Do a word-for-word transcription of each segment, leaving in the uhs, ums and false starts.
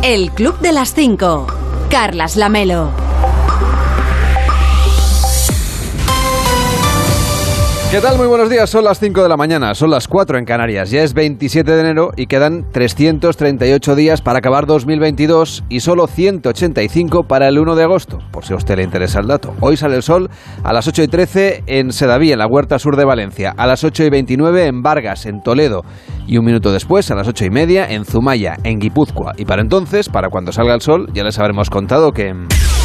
El Club de las Cinco. Carlas Lamelo. ¿Qué tal? Muy buenos días, son las cinco de la mañana, son las cuatro en Canarias, ya es veintisiete de enero y quedan trescientos treinta y ocho días para acabar dos mil veintidós y solo ciento ochenta y cinco para el uno de agosto, por si a usted le interesa el dato. Hoy sale el sol a las ocho y trece en Sedaví, en la Huerta Sur de Valencia, a las ocho y veintinueve en Vargas, en Toledo, y un minuto después, a las ocho y media, en Zumaya, en Guipúzcoa. Y para entonces, para cuando salga el sol, ya les habremos contado que...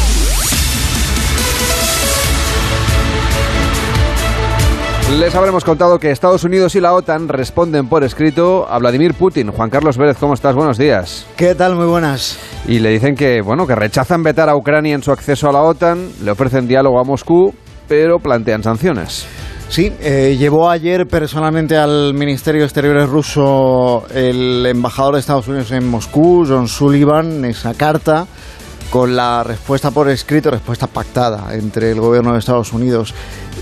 Les habremos contado que Estados Unidos y la OTAN responden por escrito a Vladimir Putin. Juan Carlos Vélez, ¿cómo estás? Buenos días. ¿Qué tal? Muy buenas. Y le dicen que, bueno, que rechazan vetar a Ucrania en su acceso a la OTAN, le ofrecen diálogo a Moscú, pero plantean sanciones. Sí, eh, llevó ayer personalmente al Ministerio de Exteriores ruso el embajador de Estados Unidos en Moscú, John Sullivan, esa carta con la respuesta por escrito, respuesta pactada entre el gobierno de Estados Unidos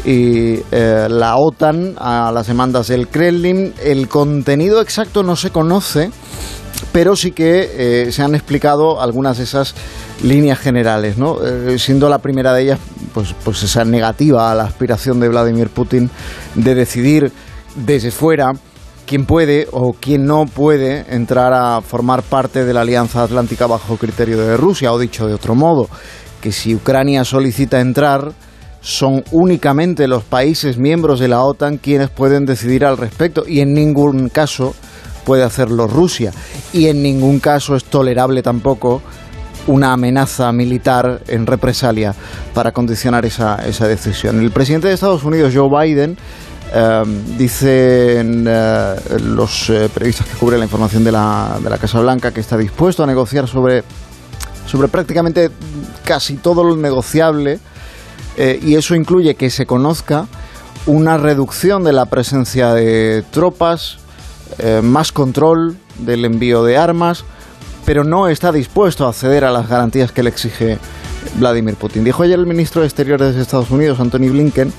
y eh, la OTAN a las demandas del Kremlin. El contenido exacto no se conoce, pero sí que eh, se han explicado algunas de esas líneas generales, ¿no? Eh, siendo la primera de ellas pues, pues esa negativa a la aspiración de Vladimir Putin de decidir desde fuera quién puede o quién no puede entrar a formar parte de la Alianza Atlántica bajo criterio de Rusia, o dicho de otro modo, que si Ucrania solicita entrar, son únicamente los países miembros de la OTAN quienes pueden decidir al respecto, y en ningún caso puede hacerlo Rusia, y en ningún caso es tolerable tampoco una amenaza militar en represalia para condicionar esa, esa decisión. El presidente de Estados Unidos, Joe Biden, Uh, dicen uh, los uh, periodistas que cubren la información de la, de la Casa Blanca que está dispuesto a negociar sobre, sobre prácticamente casi todo lo negociable, eh, y eso incluye que se conozca una reducción de la presencia de tropas, eh, más control del envío de armas, pero no está dispuesto a ceder a las garantías que le exige Vladimir Putin. Dijo ayer el ministro de Exteriores de Estados Unidos, Antony Blinken,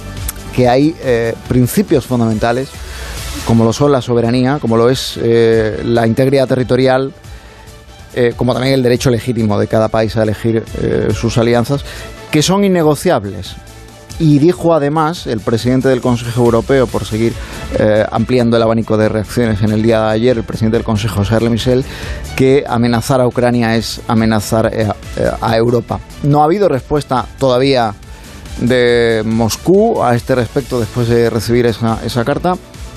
que hay eh, principios fundamentales, como lo son la soberanía, como lo es eh, la integridad territorial, eh, como también el derecho legítimo de cada país a elegir eh, sus alianzas, que son innegociables. Y dijo además el presidente del Consejo Europeo, por seguir eh, ampliando el abanico de reacciones en el día de ayer, el presidente del Consejo, Charles Michel, que amenazar a Ucrania es amenazar eh, a Europa. No ha habido respuesta todavía de Moscú a este respecto después de recibir esa, esa carta,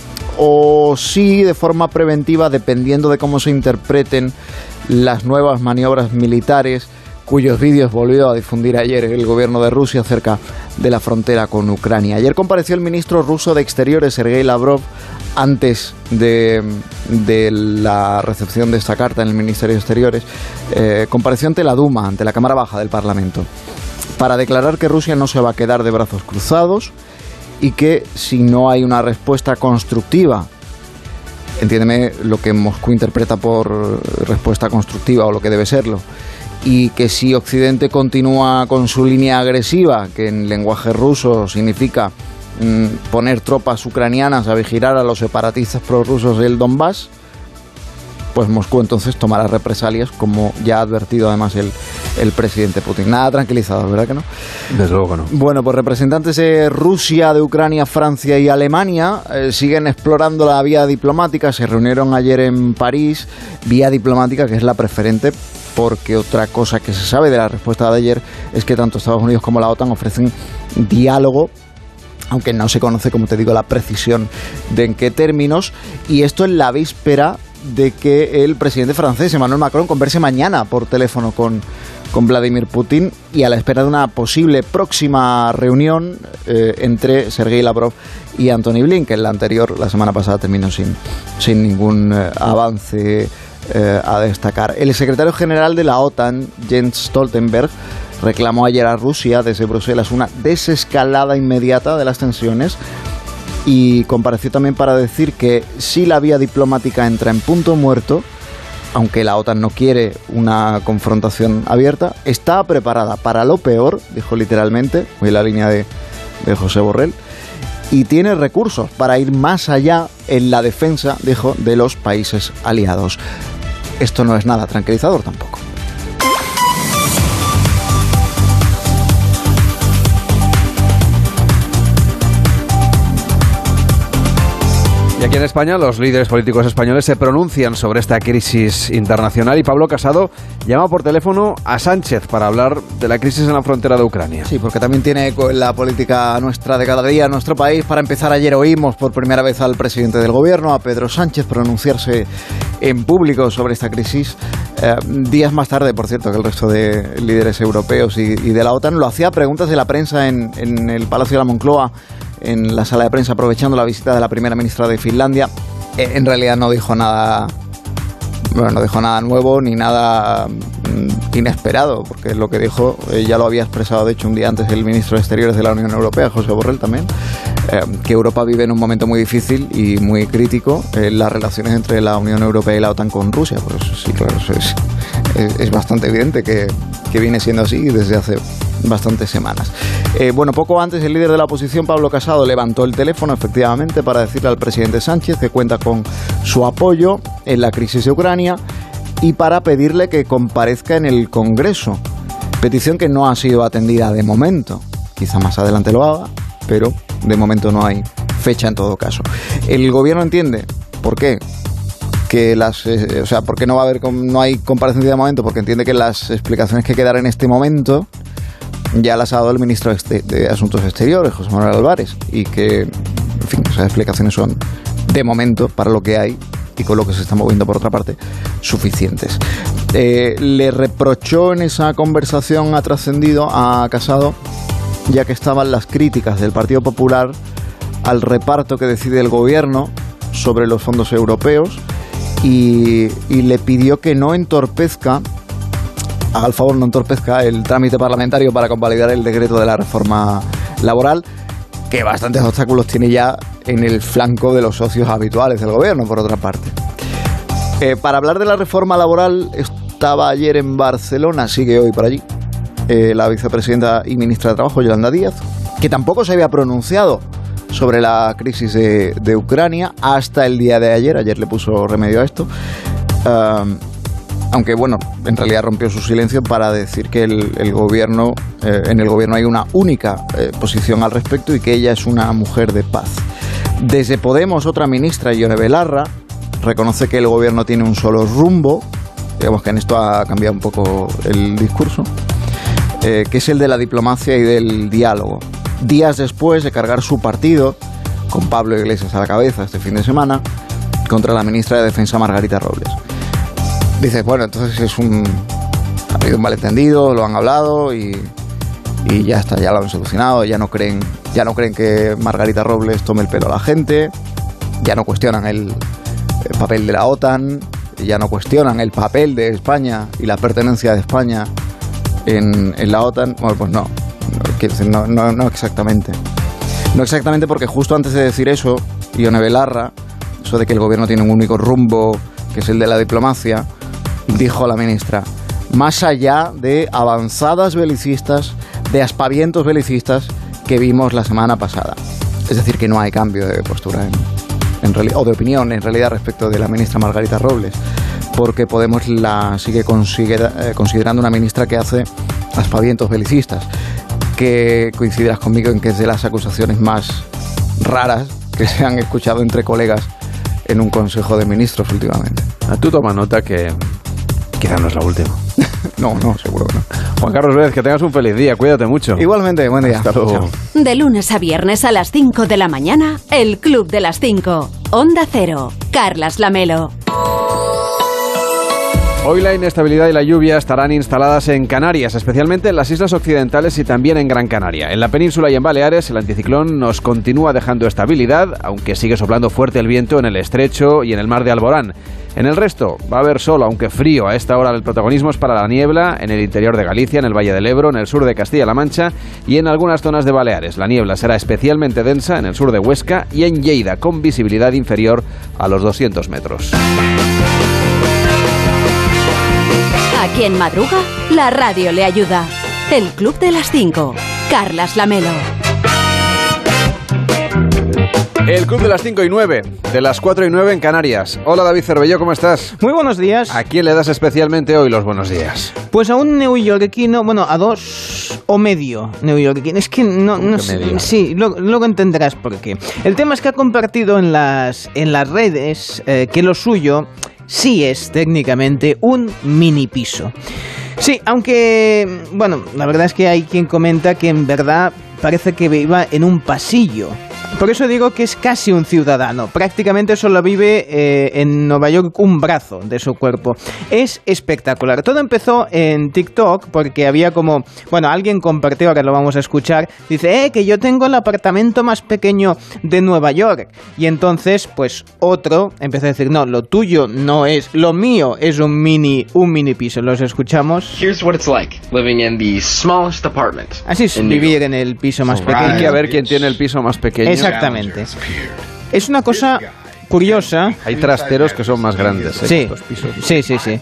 o sí de forma preventiva, dependiendo de cómo se interpreten las nuevas maniobras militares cuyos vídeos volvió a difundir ayer el gobierno de Rusia cerca de la frontera con Ucrania. Ayer compareció el ministro ruso de Exteriores, Sergei Lavrov, antes de, de la recepción de esta carta en el Ministerio de Exteriores, eh, compareció ante la Duma, ante la Cámara Baja del Parlamento, para declarar que Rusia no se va a quedar de brazos cruzados y que si no hay una respuesta constructiva, entiéndeme lo que Moscú interpreta por respuesta constructiva o lo que debe serlo, y que si Occidente continúa con su línea agresiva, que en lenguaje ruso significa mmm, poner tropas ucranianas a vigilar a los separatistas prorrusos del Donbass, pues Moscú entonces tomará represalias, como ya ha advertido además el, el presidente Putin. Nada tranquilizado, ¿verdad que no? Desde luego que no. Bueno, pues representantes de Rusia, de Ucrania, Francia y Alemania eh, siguen explorando la vía diplomática. Se reunieron ayer en París, vía diplomática que es la preferente, porque otra cosa que se sabe de la respuesta de ayer es que tanto Estados Unidos como la OTAN ofrecen diálogo, aunque no se conoce, como te digo, la precisión de en qué términos, y esto en la víspera de que el presidente francés, Emmanuel Macron, converse mañana por teléfono con, con Vladimir Putin, y a la espera de una posible próxima reunión eh, entre Sergei Lavrov y Antony Blinken. La anterior, la semana pasada, terminó sin, sin ningún eh, avance eh, a destacar. El secretario general de la OTAN, Jens Stoltenberg, reclamó ayer a Rusia desde Bruselas una desescalada inmediata de las tensiones, y compareció también para decir que si la vía diplomática entra en punto muerto, aunque la OTAN no quiere una confrontación abierta, está preparada para lo peor, dijo literalmente, voy en la línea de, de José Borrell, y tiene recursos para ir más allá en la defensa, dijo, de los países aliados. esto no es nada tranquilizador tampoco. Y aquí en España los líderes políticos españoles se pronuncian sobre esta crisis internacional y Pablo Casado llama por teléfono a Sánchez para hablar de la crisis en la frontera de Ucrania. Sí, porque también tiene eco en la política nuestra de cada día en nuestro país. Para empezar, ayer oímos por primera vez al presidente del gobierno, a Pedro Sánchez, pronunciarse en público sobre esta crisis. Eh, días más tarde, por cierto, que el resto de líderes europeos y, y de la OTAN, lo hacía a preguntas de la prensa en, en el Palacio de la Moncloa, en la sala de prensa, aprovechando la visita de la primera ministra de Finlandia. Eh, en realidad no dijo nada, bueno, no dijo nada nuevo ni nada mm, inesperado, porque lo que dijo eh, ya lo había expresado, de hecho, un día antes el ministro de Exteriores de la Unión Europea, José Borrell también, eh, que Europa vive en un momento muy difícil y muy crítico en eh, las relaciones entre la Unión Europea y la OTAN con Rusia. Pues sí, claro, eso es, es, es bastante evidente que, que viene siendo así desde hace bastantes semanas. Eh, bueno, poco antes el líder de la oposición, Pablo Casado, levantó el teléfono efectivamente para decirle al presidente Sánchez que cuenta con su apoyo en la crisis de Ucrania y para pedirle que comparezca en el Congreso. Petición que no ha sido atendida de momento. Quizá más adelante lo haga, pero de momento no hay fecha en todo caso. El gobierno entiende por qué que las, eh, o sea, por qué no va a haber no hay comparecencia de momento, porque entiende que las explicaciones que quedan en este momento ya las ha dado el ministro de Asuntos Exteriores, José Manuel Álvarez, y que, en fin, esas explicaciones son, de momento, para lo que hay y con lo que se está moviendo por otra parte, suficientes. Eh, le reprochó en esa conversación, ha trascendido a Casado, ya que estaban las críticas del Partido Popular al reparto que decide el gobierno sobre los fondos europeos y, y le pidió que no entorpezca haga el favor, no entorpezca el trámite parlamentario para convalidar el decreto de la reforma laboral, que bastantes obstáculos tiene ya en el flanco de los socios habituales del gobierno, por otra parte. Eh, para hablar de la reforma laboral, estaba ayer en Barcelona, sigue hoy por allí, eh, la vicepresidenta y ministra de Trabajo, Yolanda Díaz, que tampoco se había pronunciado sobre la crisis de, de Ucrania hasta el día de ayer. Ayer le puso remedio a esto. Uh, Aunque, bueno, en realidad rompió su silencio para decir que el, el gobierno, eh, en el gobierno hay una única eh, posición al respecto y que ella es una mujer de paz. Desde Podemos, otra ministra, Ione Belarra, reconoce que el gobierno tiene un solo rumbo, digamos que en esto ha cambiado un poco el discurso, eh, que es el de la diplomacia y del diálogo. Días después de cargar su partido, con Pablo Iglesias a la cabeza este fin de semana, contra la ministra de Defensa, Margarita Robles. Dices, bueno, entonces es un ha habido un malentendido, lo han hablado y, y ya está, ya lo han solucionado, ya no creen, ya no creen que Margarita Robles tome el pelo a la gente, ya no cuestionan el, el papel de la OTAN, ya no cuestionan el papel de España y la pertenencia de España en, en la OTAN. Bueno, pues no, no, no, no exactamente. No exactamente, porque justo antes de decir eso, Ione Belarra, eso de que el gobierno tiene un único rumbo, que es el de la diplomacia, dijo la ministra, más allá de avanzadas belicistas, de aspavientos belicistas que vimos la semana pasada. Es decir, que no hay cambio de postura en, en realidad, o de opinión en realidad respecto de la ministra Margarita Robles, porque Podemos la sigue considera, eh, considerando una ministra que hace aspavientos belicistas, que coincidirás conmigo en que es de las acusaciones más raras que se han escuchado entre colegas en un consejo de ministros últimamente. A tú toma nota que quizá no es la última. No, no, seguro que no. Juan Carlos Vélez, que tengas un feliz día, cuídate mucho. Igualmente, buen día. Hasta luego. De lunes a viernes a las cinco de la mañana, el Club de las cinco. Onda Cero, Carlas Lamelo. Hoy la inestabilidad y la lluvia estarán instaladas en Canarias, especialmente en las islas occidentales y también en Gran Canaria. En la península y en Baleares, el anticiclón nos continúa dejando estabilidad, aunque sigue soplando fuerte el viento en el estrecho y en el mar de Alborán. En el resto va a haber sol, aunque frío. A esta hora el protagonismo es para la niebla en el interior de Galicia, en el Valle del Ebro, en el sur de Castilla-La Mancha y en algunas zonas de Baleares. La niebla será especialmente densa en el sur de Huesca y en Lleida, con visibilidad inferior a los doscientos metros. A quien madruga, la radio le ayuda. El Club de las cinco. Carlas Lamelo. El Club de las cinco y nueve, de las cuatro y nueve en Canarias. Hola David Cervelló, ¿cómo estás? Muy buenos días. ¿A quién le das especialmente hoy los buenos días? Pues a un neoyorquino, bueno, a dos o medio neoyorquino. Es que no, no sé. Medio? Sí, luego, luego entenderás por qué. El tema es que ha compartido en las, en las redes eh, que lo suyo sí es técnicamente un mini piso. Sí, aunque, bueno, la verdad es que hay quien comenta que en verdad parece que viva en un pasillo. Por eso digo que es casi un ciudadano. Prácticamente solo vive eh, en Nueva York un brazo de su cuerpo. Es espectacular. Todo empezó en TikTok porque había como... Bueno, alguien compartió, ahora lo vamos a escuchar. Dice, eh, que yo tengo el apartamento más pequeño de Nueva York. Y entonces, pues, otro empezó a decir, no, lo tuyo no es... Lo mío es un mini, un mini piso. ¿Los escuchamos? Here's what it's like living in the smallest apartment. Así es vivir en el piso más pequeño. Hay que ver quién tiene el piso más pequeño. Exactamente. Es una cosa curiosa. Hay trasteros que son más grandes, ¿eh? Sí, Estos pisos. sí, sí, sí.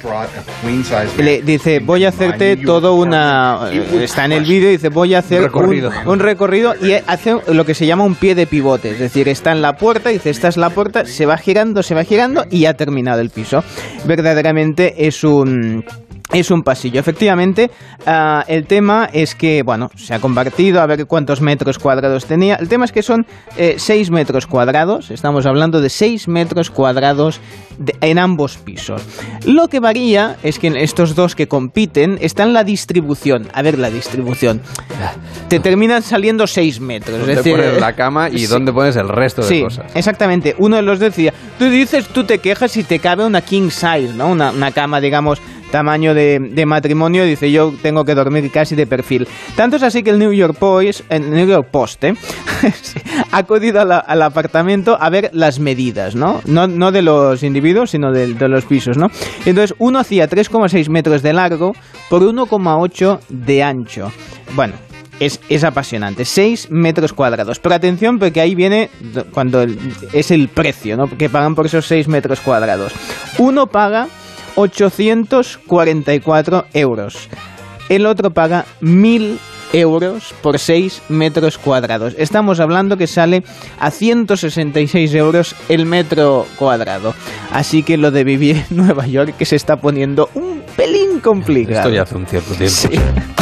Le dice, voy a hacerte todo una... Está en el vídeo y dice, voy a hacer Un recorrido. un, un recorrido y hace lo que se llama un pie de pivote. Es decir, está en la puerta, dice, esta es la puerta, se va girando, se va girando y ha terminado el piso. Verdaderamente es un... Es un pasillo, efectivamente. Uh, el tema es que, bueno, se ha compartido, a ver cuántos metros cuadrados tenía. El tema es que son eh, seis metros cuadrados. Estamos hablando de seis metros cuadrados de, en ambos pisos. Lo que varía es que en estos dos que compiten está en la distribución. A ver, la distribución. Te terminan saliendo seis metros. ¿Dónde es decir, pones la cama y sí. dónde pones el resto de Sí, cosas? exactamente. Uno de los decía, tú dices, tú te quejas y te cabe una king size, ¿no? Una, una cama, digamos, tamaño de, de matrimonio, dice, yo tengo que dormir casi de perfil. Tanto es así que el New York Post, el New York Post ¿eh? ha acudido a la, al apartamento a ver las medidas, ¿no? No, no de los individuos, sino de, de los pisos, ¿no? Entonces, uno hacía tres coma seis metros de largo por uno coma ocho de ancho. Bueno, Es, es apasionante, seis metros cuadrados. Pero atención, porque ahí viene cuando el, es el precio, ¿no? Que pagan por esos seis metros cuadrados. Uno paga ochocientos cuarenta y cuatro euros. El otro paga mil euros por seis metros cuadrados. Estamos hablando que sale a ciento sesenta y seis euros el metro cuadrado. Así que lo de vivir en Nueva York que se está poniendo un pelín complicado. Esto ya hace un cierto tiempo. Sí.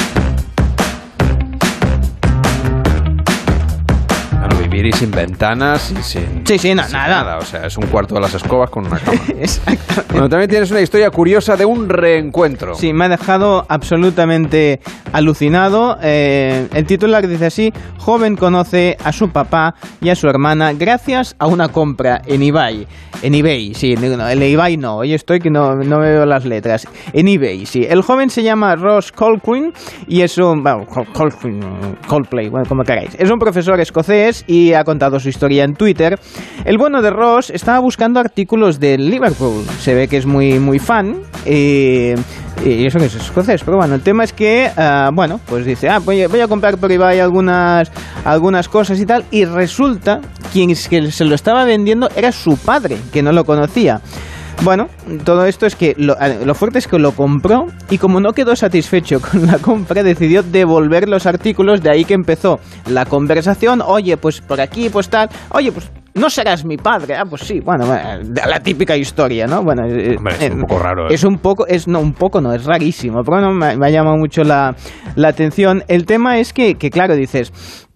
Vivir y sin ventanas y sin... Sí, sí, no, sin nada. nada. O sea, es un cuarto de las escobas con una cama. Exactamente. Bueno, también tienes una historia curiosa de un reencuentro. Sí, me ha dejado absolutamente alucinado. Eh, el titular dice así: joven conoce a su papá y a su hermana gracias a una compra en eBay. En eBay, sí, no, el eBay no, hoy estoy que no, no veo las letras. En eBay, sí. El joven se llama Ross Colquhoun y es un... Bueno, Colquhoun, Coldplay, bueno, como queráis. Es un profesor escocés y ha contado su historia en Twitter. El bueno de Ross estaba buscando artículos del Liverpool. Se ve que es muy, muy fan. Eh, y eso que es escocés. Pero bueno, el tema es que, uh, bueno, pues dice, ah, voy a, voy a comprar por eBay algunas, algunas cosas y tal. Y resulta quien que se lo estaba vendiendo era su padre, que no lo conocía. Bueno, todo esto es que lo, lo fuerte es que lo compró y como no quedó satisfecho con la compra, decidió devolver los artículos, de ahí que empezó la conversación. Oye, pues por aquí, pues tal, oye, pues no serás mi padre. Ah, pues sí, bueno, la típica historia, ¿no? Bueno, hombre, es un poco raro, ¿eh? Es un poco, es no, un poco no, es rarísimo, pero bueno, me, me ha llamado mucho la, la atención. El tema es que, que claro, dices...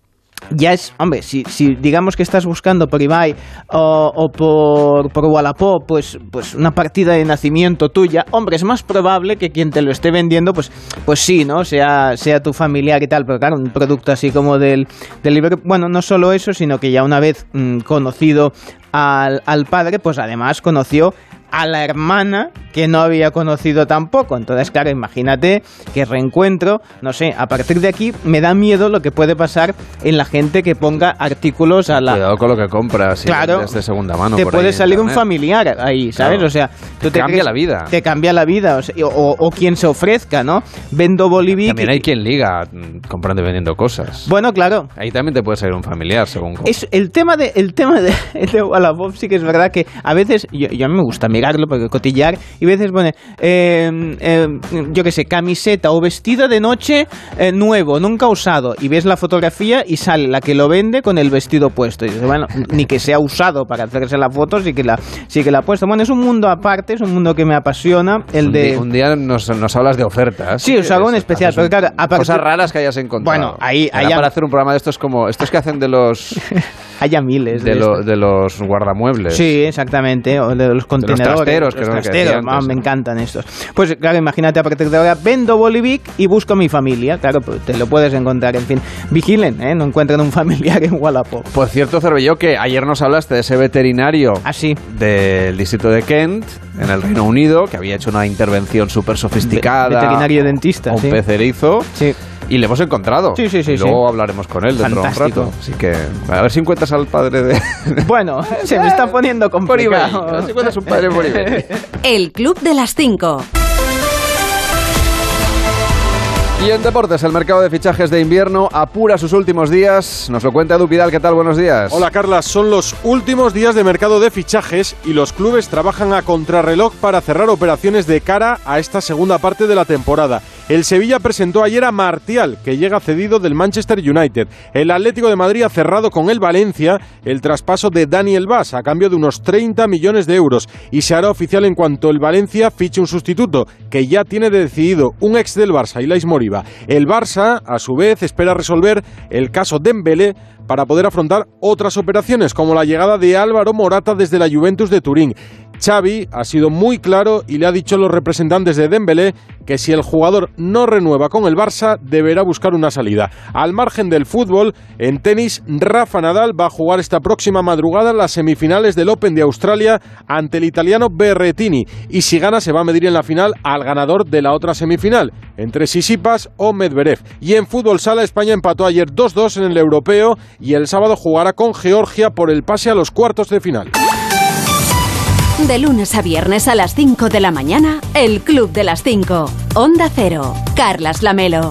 Ya es, hombre, si, si digamos que estás buscando por eBay o, o por, por Wallapop, pues, pues una partida de nacimiento tuya, hombre, es más probable que quien te lo esté vendiendo, pues, pues sí, ¿no? Sea, sea tu familiar y tal, pero claro, un producto así como del, del Liverpool, bueno, no solo eso, sino que ya una vez mmm, conocido al, al padre, pues además conoció a la hermana que no había conocido tampoco. Entonces, claro, imagínate que reencuentro, no sé, a partir de aquí me da miedo lo que puede pasar en la gente que ponga artículos a la... Cuidado con lo que compras, si claro, vendes de segunda mano. te por puede ahí salir internet. Un familiar ahí, ¿sabes? Claro. O sea, tú te, te cambia crees, la vida. Te cambia la vida, o, sea, o, o quien se ofrezca, ¿no? Vendo Bolivic. También hay quien liga comprando y vendiendo cosas. Bueno, claro. Ahí también te puede salir un familiar, según cómo. Es el tema de el tema de, de Wallapop, sí que es verdad que a veces yo, yo a mí me gusta mirarlo porque cotillar y y a veces pone, eh, eh, yo qué sé, camiseta o vestido de noche eh, nuevo, nunca usado, y ves la fotografía y sale la que lo vende con el vestido puesto. Y dices, bueno, ni que sea usado para hacerse la foto, sí que la, sí que la ha puesto. Bueno, es un mundo aparte, es un mundo que me apasiona. El un, de... día, un día nos, nos hablas de ofertas. Sí, os hago un especial, pero claro, aparte... Cosas raras que hayas encontrado. Bueno, ahí... Era allá... para hacer un programa de estos como... Estos que hacen de los... Haya miles de, de, lo, de los guardamuebles. Sí, exactamente, o de los contenedores. De los trasteros, que los son trasteros, que antes, ah, me ¿no? encantan estos. Pues claro, imagínate a partir de ahora, vendo Bolivic y busco a mi familia. Claro, pues te lo puedes encontrar, en fin. Vigilen, ¿eh? No encuentren un familiar en Wallapop. Por cierto, Cervelló, que ayer nos hablaste de ese veterinario ah, sí. del distrito de Kent, en el Reino Unido, que había hecho una intervención súper sofisticada. Ve- veterinario dentista, un sí. pez erizo. Sí. Y le hemos encontrado. Sí, sí, sí. Y luego sí. hablaremos con él dentro Fantástico. de un rato. Así que a ver si encuentras al padre de... Bueno, se me está poniendo complicado. Por eBay. A ver si encuentras un padre por eBay. El Club de las Cinco. Y en deportes, el mercado de fichajes de invierno apura sus últimos días. Nos lo cuenta Edu Pidal. ¿Qué tal? Buenos días. Hola, Carla. Son los últimos días de mercado de fichajes y los clubes trabajan a contrarreloj para cerrar operaciones de cara a esta segunda parte de la temporada. El Sevilla presentó ayer a Martial, que llega cedido del Manchester United. El Atlético de Madrid ha cerrado con el Valencia el traspaso de Daniel Vaz a cambio de unos treinta millones de euros y se hará oficial en cuanto el Valencia fiche un sustituto, que ya tiene decidido un ex del Barça, Ilais Moriba. El Barça, a su vez, espera resolver el caso Dembélé para poder afrontar otras operaciones, como la llegada de Álvaro Morata desde la Juventus de Turín. Xavi ha sido muy claro y le ha dicho a los representantes de Dembélé que si el jugador no renueva con el Barça, deberá buscar una salida. Al margen del fútbol, en tenis, Rafa Nadal va a jugar esta próxima madrugada las semifinales del Open de Australia ante el italiano Berrettini, y si gana se va a medir en la final al ganador de la otra semifinal, entre Tsitsipas o Medvedev. Y en fútbol sala, España empató ayer dos dos en el europeo y el sábado jugará con Georgia por el pase a los cuartos de final. De lunes a viernes a las cinco de la mañana, el Club de las Cinco. Onda Cero. Carlas Lamelo.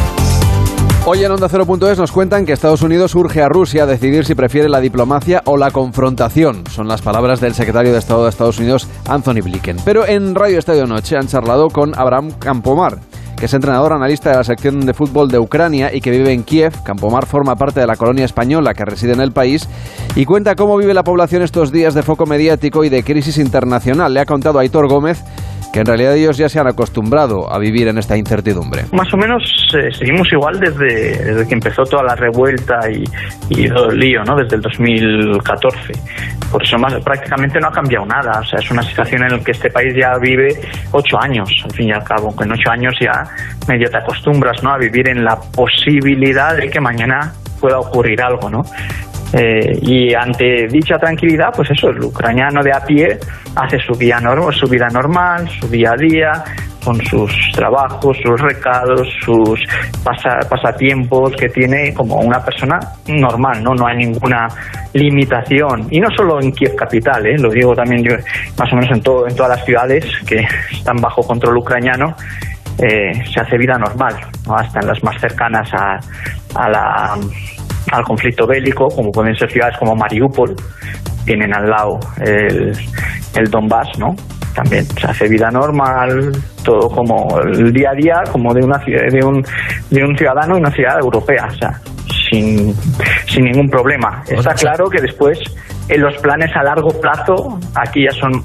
Hoy en Onda Cero punto es nos cuentan que Estados Unidos urge a Rusia a decidir si prefiere la diplomacia o la confrontación. Son las palabras del secretario de Estado de Estados Unidos, Anthony Blinken. Pero en Radio Estadio Noche han charlado con Abraham Campomar, que es entrenador analista de la sección de fútbol de Ucrania y que vive en Kiev. Campomar forma parte de la colonia española que reside en el país y cuenta cómo vive la población estos días de foco mediático y de crisis internacional. Le ha contado a Aitor Gómez que en realidad ellos ya se han acostumbrado a vivir en esta incertidumbre. Más o menos eh, seguimos igual desde, desde que empezó toda la revuelta y, y todo el lío, ¿no? Desde el dos mil catorce. Por eso más, prácticamente no ha cambiado nada. O sea, es una situación en la que este país ya vive ocho años, al fin y al cabo. Que en ocho años ya medio te acostumbras, ¿no? A vivir en la posibilidad de que mañana pueda ocurrir algo, ¿no? Eh, y ante dicha tranquilidad, pues eso, el ucraniano de a pie hace su vida, normal, su vida normal, su día a día, con sus trabajos, sus recados, sus pasa, pasatiempos que tiene como una persona normal, ¿no? No hay ninguna limitación. Y no solo en Kiev capital, ¿eh? Lo digo también yo, más o menos en, todo, en todas las ciudades que están bajo control ucraniano. Eh, se hace vida normal, ¿no? Hasta en las más cercanas a, a la... al conflicto bélico, como pueden ser ciudades como Mariupol, tienen al lado el, el Donbass, ¿no? También se hace vida normal, todo como el día a día, como de una de un de un ciudadano en una ciudad europea, o sea, sin, sin ningún problema. Está claro que después en los planes a largo plazo aquí ya son,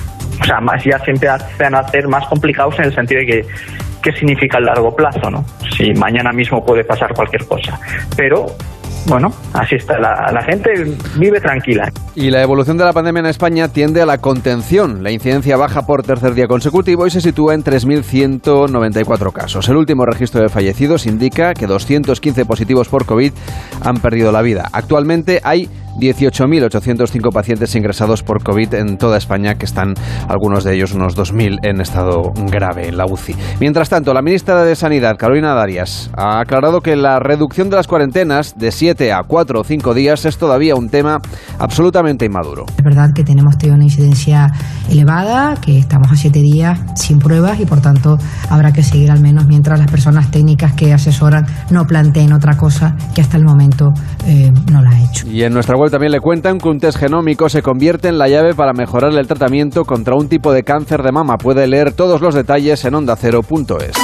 o sea, más ya siempre hacen a ser más complicados en el sentido de que qué significa el largo plazo, ¿no? Si mañana mismo puede pasar cualquier cosa, pero bueno, así está, la, la gente vive tranquila. Y la evolución de la pandemia en España tiende a la contención. La incidencia baja por tercer día consecutivo y se sitúa en tres mil ciento noventa y cuatro casos. El último registro de fallecidos indica que doscientos quince positivos por COVID han perdido la vida. Actualmente hay dieciocho mil ochocientos cinco pacientes ingresados por COVID en toda España, que están algunos de ellos, unos dos mil, en estado grave en la U C I. Mientras tanto, la ministra de Sanidad, Carolina Darias, ha aclarado que la reducción de las cuarentenas de siete a cuatro o cinco días es todavía un tema absolutamente inmaduro. Es verdad que tenemos tenido una incidencia elevada, que estamos a siete días sin pruebas y por tanto habrá que seguir al menos mientras las personas técnicas que asesoran no planteen otra cosa que hasta el momento eh, no la ha hecho. Y en nuestra web web también le cuentan que un test genómico se convierte en la llave para mejorar el tratamiento contra un tipo de cáncer de mama. Puede leer todos los detalles en onda cero punto es.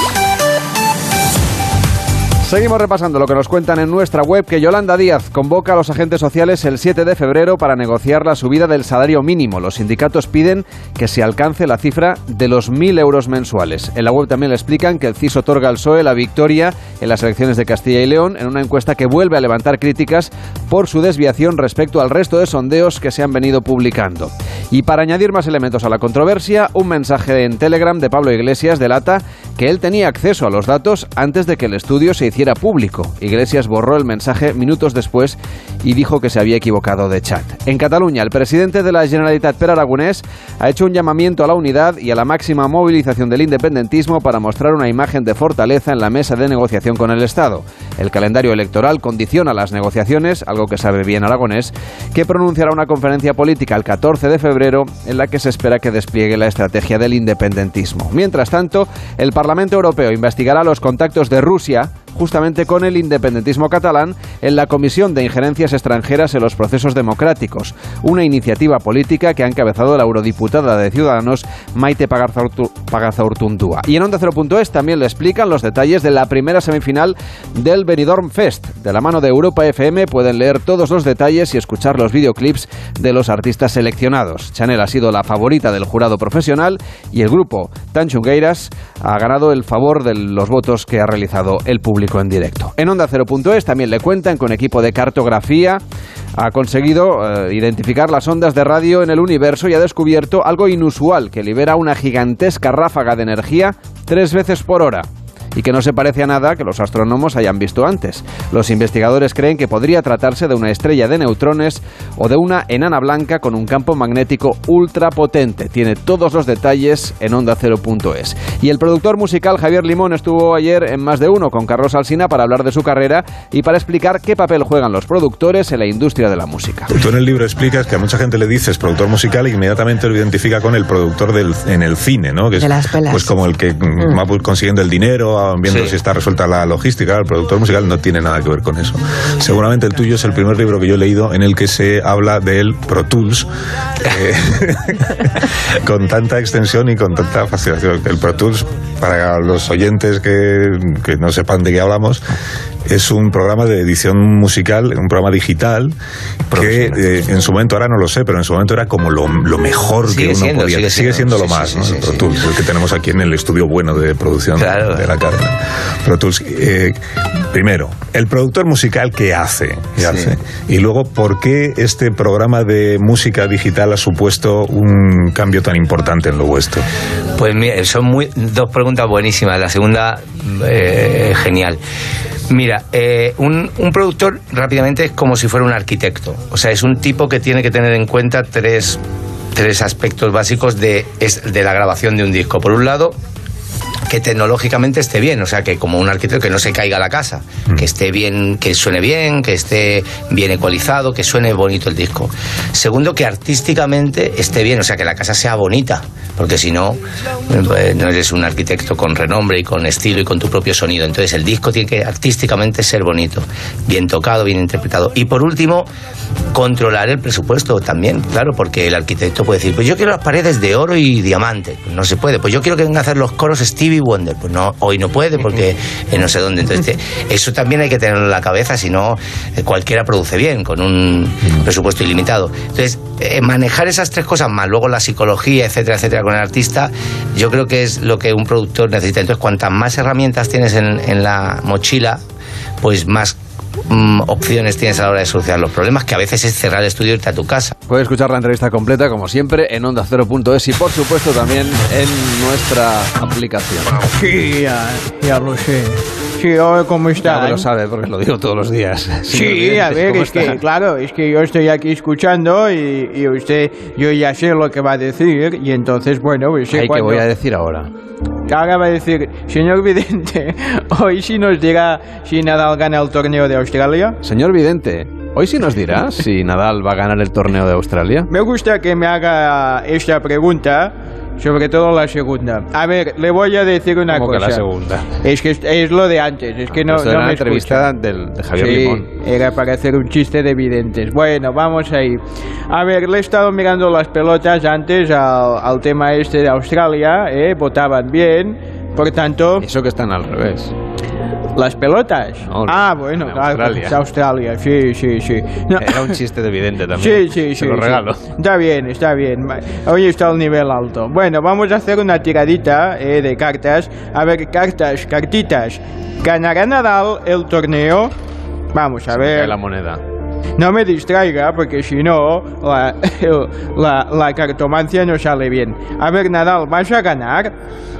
Seguimos repasando lo que nos cuentan en nuestra web, que Yolanda Díaz convoca a los agentes sociales el siete de febrero para negociar la subida del salario mínimo. Los sindicatos piden que se alcance la cifra de los mil euros mensuales. En la web también le explican que el C I S otorga al P S O E la victoria en las elecciones de Castilla y León en una encuesta que vuelve a levantar críticas por su desviación respecto al resto de sondeos que se han venido publicando. Y para añadir más elementos a la controversia, un mensaje en Telegram de Pablo Iglesias delata que él tenía acceso a los datos antes de que el estudio se hiciera público. Iglesias borró el mensaje minutos después y dijo que se había equivocado de chat. En Cataluña, el presidente de la Generalitat, Pere Aragonès, ha hecho un llamamiento a la unidad y a la máxima movilización del independentismo para mostrar una imagen de fortaleza en la mesa de negociación con el Estado. El calendario electoral condiciona las negociaciones, algo que sabe bien Aragonès, que pronunciará una conferencia política el catorce de febrero en la que se espera que despliegue la estrategia del independentismo. Mientras tanto, el Parlamento Europeo investigará los contactos de Rusia justamente con el independentismo catalán en la Comisión de Injerencias Extranjeras en los Procesos Democráticos, una iniciativa política que ha encabezado la eurodiputada de Ciudadanos, Maite Pagazaurtundúa. Y en onda cero punto es también le explican los detalles de la primera semifinal del Benidorm Fest. De la mano de Europa F M pueden leer todos los detalles y escuchar los videoclips de los artistas seleccionados. Chanel ha sido la favorita del jurado profesional y el grupo Tanchungueiras ha ganado el favor de los votos que ha realizado el público en directo. En onda cero punto es también le cuentan que un equipo de cartografía ha conseguido eh, identificar las ondas de radio en el universo y ha descubierto algo inusual que libera una gigantesca ráfaga de energía tres veces por hora y que no se parece a nada que los astrónomos hayan visto antes. Los investigadores creen que podría tratarse de una estrella de neutrones o de una enana blanca con un campo magnético ultrapotente. Tiene todos los detalles en onda cero punto es. Y el productor musical Javier Limón estuvo ayer en Más de Uno con Carlos Alsina para hablar de su carrera y para explicar qué papel juegan los productores en la industria de la música. Tú en el libro explicas que a mucha gente le dices productor musical e inmediatamente lo identifica con el productor del, en el cine, ¿no? Que es, de las pelas. Pues como el que mm. va consiguiendo el dinero, viendo sí. si está resuelta la logística. El productor musical no tiene nada que ver con eso. Seguramente el tuyo es el primer libro que yo he leído en el que se habla del Pro Tools eh, con tanta extensión y con tanta fascinación. El Pro Tools, para los oyentes que, que no sepan de qué hablamos, es un programa de edición musical, un programa digital que eh, en su momento, ahora no lo sé, pero en su momento era como lo, lo mejor sigue que uno siendo, podía. Sigue siendo, sigue siendo sí, lo más, sí, ¿no? Sí, el Pro Tools, sí, sí. el que tenemos aquí en el estudio bueno de producción claro. de la cadena. Pro Tools. Eh, primero, el productor musical, ¿qué hace? ¿Qué sí. hace? Y luego, ¿por qué este programa de música digital ha supuesto un cambio tan importante en lo vuestro? Pues mira, son muy, dos preguntas buenísimas. La segunda, eh, genial. Mira, eh, un, un productor rápidamente es como si fuera un arquitecto. O sea, es un tipo que tiene que tener en cuenta tres, tres aspectos básicos de, de la grabación de un disco. Por un lado, que tecnológicamente esté bien, o sea, que como un arquitecto que no se caiga la casa, mm. que esté bien, que suene bien, que esté bien ecualizado, que suene bonito el disco. Segundo, que artísticamente esté bien, o sea, que la casa sea bonita, porque si no, pues, no eres un arquitecto con renombre y con estilo y con tu propio sonido. Entonces el disco tiene que artísticamente ser bonito, bien tocado, bien interpretado. Y por último, controlar el presupuesto también, claro, porque el arquitecto puede decir, pues yo quiero las paredes de oro y diamante. Pues no se puede. Pues yo quiero que venga a hacer los coros Stevie Wonder. Pues no, hoy no puede porque eh, no sé dónde. Entonces, te, eso también hay que tenerlo en la cabeza, si no, eh, cualquiera produce bien, con un presupuesto ilimitado. Entonces, eh, manejar esas tres cosas más, luego la psicología, etcétera, etcétera, con el artista, yo creo que es lo que un productor necesita. Entonces, cuantas más herramientas tienes en, en la mochila, pues más Mm, opciones tienes a la hora de solucionar los problemas, que a veces es cerrar el estudio y irte a tu casa. Puedes escuchar la entrevista completa, como siempre, en onda cero punto es y, por supuesto, también en nuestra aplicación. Sí, ya, ya lo sé. Sí, ¿cómo está? Ya lo sabe, porque lo digo todos los días. Sí, sí, a ver, es está? que, claro, es que yo estoy aquí escuchando y, y usted, yo ya sé lo que va a decir, y entonces, bueno, pues sé Ay, cuando... ¿qué voy a decir ahora? Ahora va a decir, señor Vidente, hoy sí nos dirá si Nadal gana el torneo de Australia. Señor Vidente, hoy sí nos dirá si Nadal va a ganar el torneo de Australia. Me gusta que me haga esta pregunta sobre todo la segunda. A ver, le voy a decir una ¿Cómo cosa. que la segunda? Es que es, es lo de antes, es que no, Esto no era me una entrevista escucha. del, de Javier Sí, Limón. era para hacer un chiste de videntes. Bueno, vamos ahí. A ver, le he estado mirando las pelotas antes al, al tema este de Australia, ¿eh? Votaban bien, por tanto... Eso que están al revés. ¿Las pelotas? No, ah, bueno, en claro, Australia. es Australia, sí, sí, sí. No. Era un chiste de vidente también. Sí, sí, sí. Se lo sí. regalo. Está bien, está bien. Hoy está al nivel alto. Bueno, vamos a hacer una tiradita eh, de cartas. A ver, cartas, cartitas. ¿Ganará Nadal el torneo? Vamos a Se me ver. cae la moneda. No me distraiga, porque si no, la, la, la cartomancia no sale bien. A ver, Nadal, ¿vas a ganar?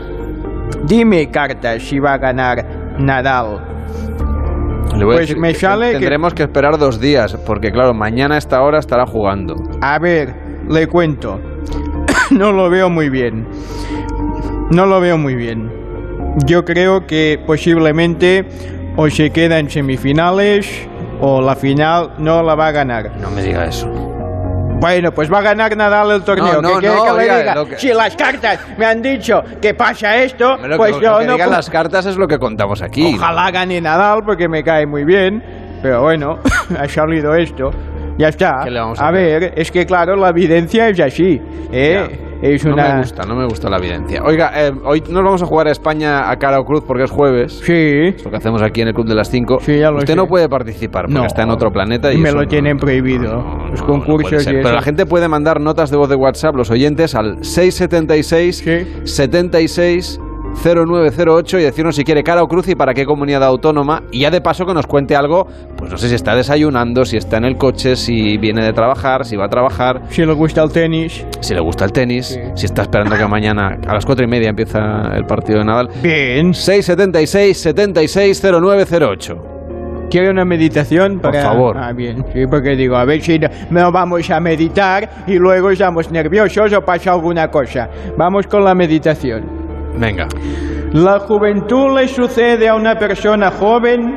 Dime, cartas, si va a ganar Nadal. Le voy a Pues decir me que sale que- tendremos que... esperar dos días, porque claro, mañana a esta hora estará jugando. A ver, le cuento. No lo veo muy bien. No lo veo muy bien. Yo creo que posiblemente o se queda en semifinales o la final no la va a ganar. No me diga eso. Bueno, pues va a ganar Nadal el torneo. No, no, ¿Qué quiere no, que le oiga, diga? lo que- Si las cartas me han dicho que pasa esto, Lo que- pues lo yo que no... digan pu- las cartas es lo que contamos aquí. Ojalá gane Nadal porque me cae muy bien. Pero bueno, ha salido esto. Ya está. ¿Qué le vamos a a ver, es que claro, la evidencia es así. ¿eh? Es No una... me gusta, no me gusta la evidencia. Oiga, eh, hoy nos vamos a jugar a España a cara o cruz porque es jueves. Sí. Es lo que hacemos aquí en el Club de las cinco. Sí, ya lo Usted sé. no puede participar porque No. está en otro planeta. Y me eso lo no- tienen prohibido. no, Los no, concursos no puede ser. y Pero eso. la gente puede mandar notas de voz de WhatsApp, los oyentes, al seis setenta y seis, setenta y seis, cero nueve cero ocho y decirnos si quiere cara o cruz y para qué comunidad autónoma. Y ya de paso que nos cuente algo, pues no sé si está desayunando, si está en el coche, si viene de trabajar, si va a trabajar. Si le gusta el tenis. Si le gusta el tenis, si está esperando que mañana a las cuatro y media empieza el partido de Nadal. Bien. seis setenta y seis, setenta y seis, cero nueve cero ocho. ¿Quiere una meditación? Por Para... favor. Ah, bien. Sí, porque digo, a ver si no, no vamos a meditar y luego estamos nerviosos o pasa alguna cosa. Vamos con la meditación. Venga. La juventud le sucede a una persona joven,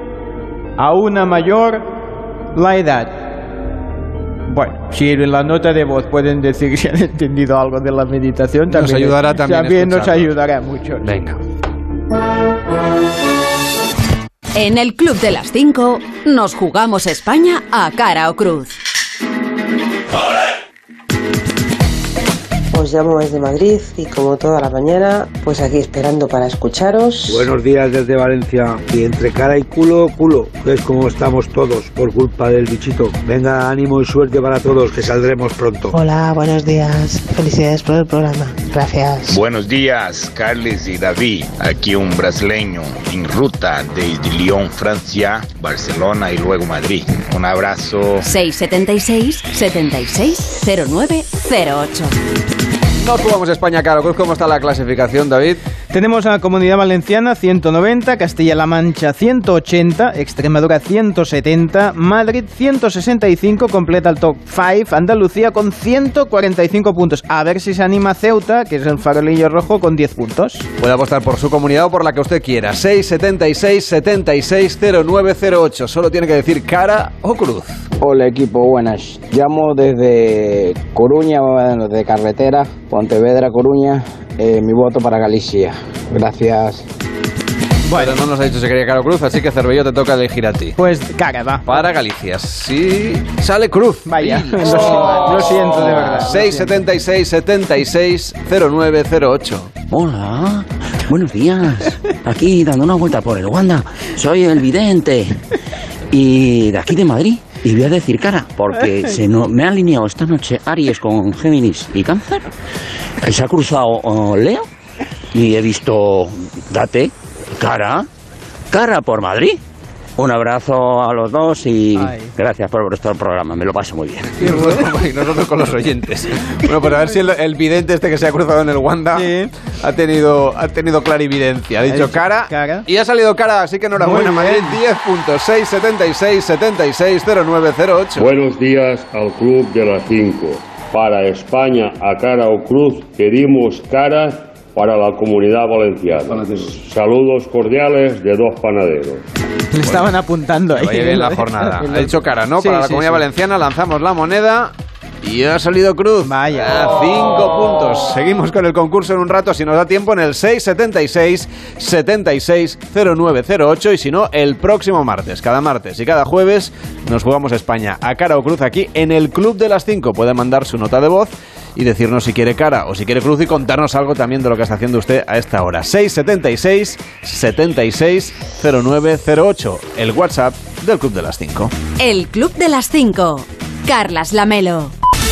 a una mayor, la edad. Bueno, si en la nota de voz pueden decir si han entendido algo de la meditación, Nos también, ayudará también también nos escucharlo. ayudará mucho. Venga. En el Club de las cinco nos jugamos España a cara o cruz. Os llamo desde Madrid y como toda la mañana, pues aquí esperando para escucharos. Buenos días desde Valencia. Y entre cara y culo, culo. Es como estamos todos por culpa del bichito. Venga, ánimo y suerte para todos, que saldremos pronto. Hola, buenos días. Felicidades por el programa. Gracias. Buenos días, Carles y David. Aquí un brasileño en ruta desde Lyon, Francia, Barcelona y luego Madrid. Un abrazo. seis setenta y seis, setenta y seis, cero nueve cero ocho. Nos jugamos España cara o cruz. ¿Cómo está la clasificación, David? Tenemos a la Comunidad Valenciana ciento noventa, Castilla-La Mancha ciento ochenta, Extremadura ciento setenta, Madrid ciento sesenta y cinco, completa el top cinco, Andalucía con ciento cuarenta y cinco puntos. A ver si se anima Ceuta, que es el farolillo rojo, con diez puntos. Puede apostar por su comunidad o por la que usted quiera. seis setenta y seis, setenta y seis, cero nueve cero ocho. Solo tiene que decir cara o cruz. Hola equipo, buenas. Llamo desde Coruña, bueno, de carretera, Pontevedra, Coruña. Eh, mi voto para Galicia. Gracias. Bueno, no nos ha dicho si quería cara o cruz, así que Cervello te toca elegir a ti. Pues cara, va. Para Galicia. Sí, sale cruz. Vaya, Y- lo, siento, lo siento de verdad. seis setenta y seis, setenta y seis, cero nueve cero ocho. Hola, buenos días. Aquí dando una vuelta por el Wanda. Soy el vidente. Y de aquí de Madrid. Y voy a decir cara, porque se no, me ha alineado esta noche Aries con Géminis y Cáncer. Y se ha cruzado oh, Leo. Y he visto, date, cara, cara por Madrid. Un abrazo a los dos y Ay. gracias por vuestro programa, me lo paso muy bien. Y nosotros con los oyentes. Bueno, pues a ver si el, el vidente este que se ha cruzado en el Wanda ha tenido ha tenido clarividencia. Ha dicho cara, cara. y ha salido cara, así que enhorabuena, Muy Madrid. bien. diez puntos, seis setenta y seis, setenta y seis, cero nueve cero ocho. Buenos días al Club de las cinco. Para España, a cara o cruz, pedimos cara para la Comunidad Valenciana. Saludos cordiales de dos panaderos. Le estaban apuntando ahí. Que vaya bien la jornada. Ha dicho cara, ¿no? Sí, Para la sí, Comunidad sí. Valenciana lanzamos la moneda Y ha salido cruz. Vaya. A cinco puntos. Seguimos con el concurso en un rato, si nos da tiempo, en el seis setenta y seis, setenta y seis, cero nueve cero ocho. Y si no, el próximo martes. Cada martes y cada jueves nos jugamos España a cara o cruz aquí en el Club de las cinco. Puede mandar su nota de voz y decirnos si quiere cara o si quiere cruz y contarnos algo también de lo que está haciendo usted a esta hora. seis setenta y seis, setenta y seis, cero nueve cero ocho. El WhatsApp del Club de las cinco. El Club de las cinco. Carlas Lamelo.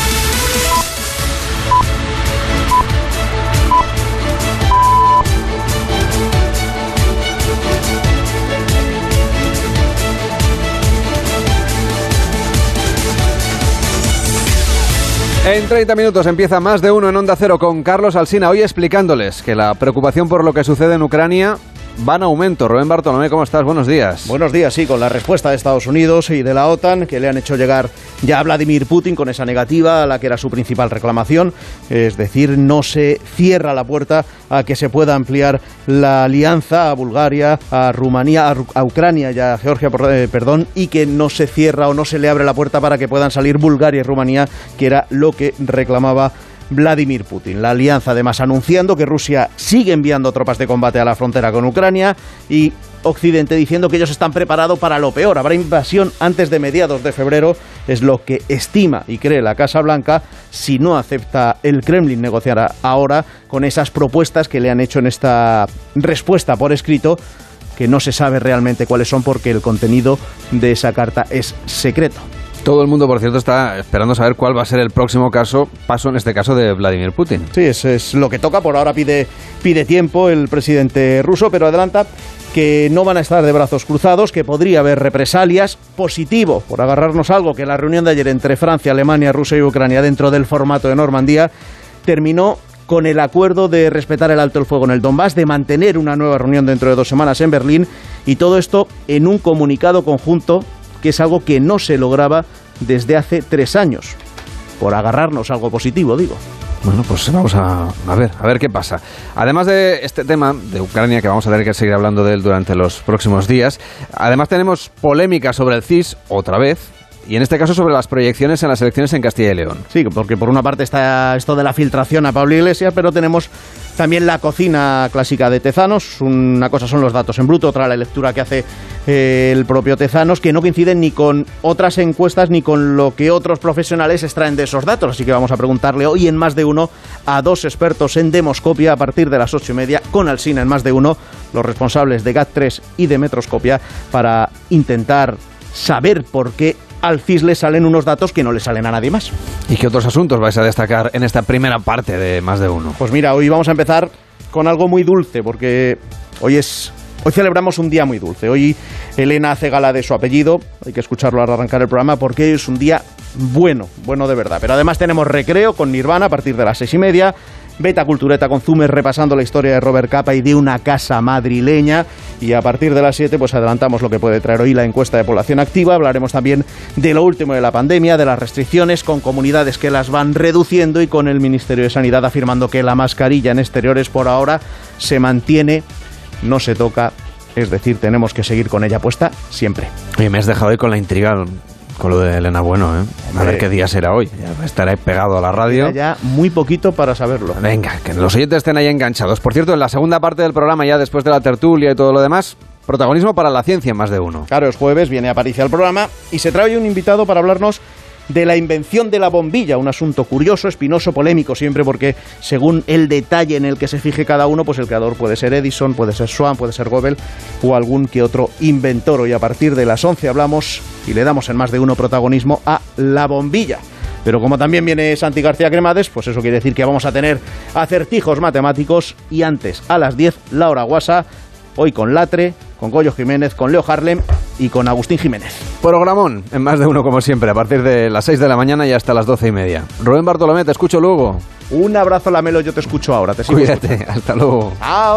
En treinta minutos empieza Más de Uno en Onda Cero con Carlos Alsina, hoy explicándoles que la preocupación por lo que sucede en Ucrania va en aumento. Rubén Bartolomé, ¿cómo estás? Buenos días. Buenos días, sí, con la respuesta de Estados Unidos y de la OTAN, que le han hecho llegar ya a Vladimir Putin con esa negativa a la que era su principal reclamación. Es decir, no se cierra la puerta a que se pueda ampliar la alianza a Bulgaria, a Rumanía, a, a Ucrania y a Georgia, eh, perdón, y que no se cierra o no se le abre la puerta para que puedan salir Bulgaria y Rumanía, que era lo que reclamaba Vladimir Putin. La alianza además anunciando que Rusia sigue enviando tropas de combate a la frontera con Ucrania y Occidente diciendo que ellos están preparados para lo peor. Habrá invasión antes de mediados de febrero, es lo que estima y cree la Casa Blanca, si no acepta el Kremlin negociar ahora con esas propuestas que le han hecho en esta respuesta por escrito, que no se sabe realmente cuáles son porque el contenido de esa carta es secreto. Todo el mundo, por cierto, está esperando saber cuál va a ser el próximo caso, paso en este caso de Vladimir Putin. Sí, eso es lo que toca. Por ahora pide, pide tiempo el presidente ruso, pero adelanta que no van a estar de brazos cruzados, que podría haber represalias. Positivo, por agarrarnos algo, que la reunión de ayer entre Francia, Alemania, Rusia y Ucrania dentro del formato de Normandía terminó con el acuerdo de respetar el alto el fuego en el Donbass, de mantener una nueva reunión dentro de dos semanas en Berlín, y todo esto en un comunicado conjunto, que es algo que no se lograba desde hace tres años. Por agarrarnos algo positivo, digo. Bueno, pues vamos a, a ver, a ver qué pasa. Además de este tema de Ucrania, que vamos a tener que seguir hablando de él durante los próximos días, además tenemos polémica sobre el C I S, otra vez, y en este caso sobre las proyecciones en las elecciones en Castilla y León. Sí, porque por una parte está esto de la filtración a Pablo Iglesias, pero tenemos también la cocina clásica de Tezanos. Una cosa son los datos en bruto, otra la lectura que hace eh, el propio Tezanos, que no coinciden ni con otras encuestas ni con lo que otros profesionales extraen de esos datos. Así que vamos a preguntarle hoy en Más de Uno a dos expertos en demoscopia a partir de las ocho y media con Alsina en Más de Uno, los responsables de GAT tres y de Metroscopia, para intentar saber por qué al C I S le salen unos datos que no le salen a nadie más. ¿Y qué otros asuntos vais a destacar en esta primera parte de Más de Uno? Pues mira, hoy vamos a empezar con algo muy dulce, porque hoy es hoy celebramos un día muy dulce. Hoy Elena hace gala de su apellido, hay que escucharlo al arrancar el programa, porque es un día bueno, bueno de verdad. Pero además tenemos recreo con Nirvana a partir de las seis y media, Beta Cultureta con Zumer repasando la historia de Robert Capa y de una casa madrileña, y a partir de las siete pues adelantamos lo que puede traer hoy la encuesta de población activa. Hablaremos también de lo último de la pandemia, de las restricciones, con comunidades que las van reduciendo y con el Ministerio de Sanidad afirmando que la mascarilla en exteriores por ahora se mantiene, no se toca, es decir, tenemos que seguir con ella puesta siempre. Oye, me has dejado hoy con la intriga con lo de Elena Bueno, ¿eh? A ver qué día será hoy. Ya estaré pegado a la radio. Ya, ya muy poquito para saberlo. Venga, que los oyentes estén ahí enganchados. Por cierto, en la segunda parte del programa, ya después de la tertulia y todo lo demás, protagonismo para la ciencia en Más de Uno. Claro, es jueves, viene Aparicio al programa y se trae un invitado para hablarnos de la invención de la bombilla, un asunto curioso, espinoso, polémico siempre, porque según el detalle en el que se fije cada uno, pues el creador puede ser Edison, puede ser Swan, puede ser Goebbels o algún que otro inventor. Hoy a partir de las once hablamos y le damos en Más de Uno protagonismo a la bombilla. Pero como también viene Santi García Cremades, pues eso quiere decir que vamos a tener acertijos matemáticos, y antes, a las diez, la hora guasa, hoy con Latre, con Goyo Jiménez, con Leo Harlem y con Agustín Jiménez. Programón en Más de Uno, como siempre, a partir de las seis de la mañana y hasta las doce y media. Rubén Bartolomé, te escucho luego. Un abrazo, Lamelo, yo te escucho ahora. Te sigo Cuídate, escuchando. Hasta luego. Chao.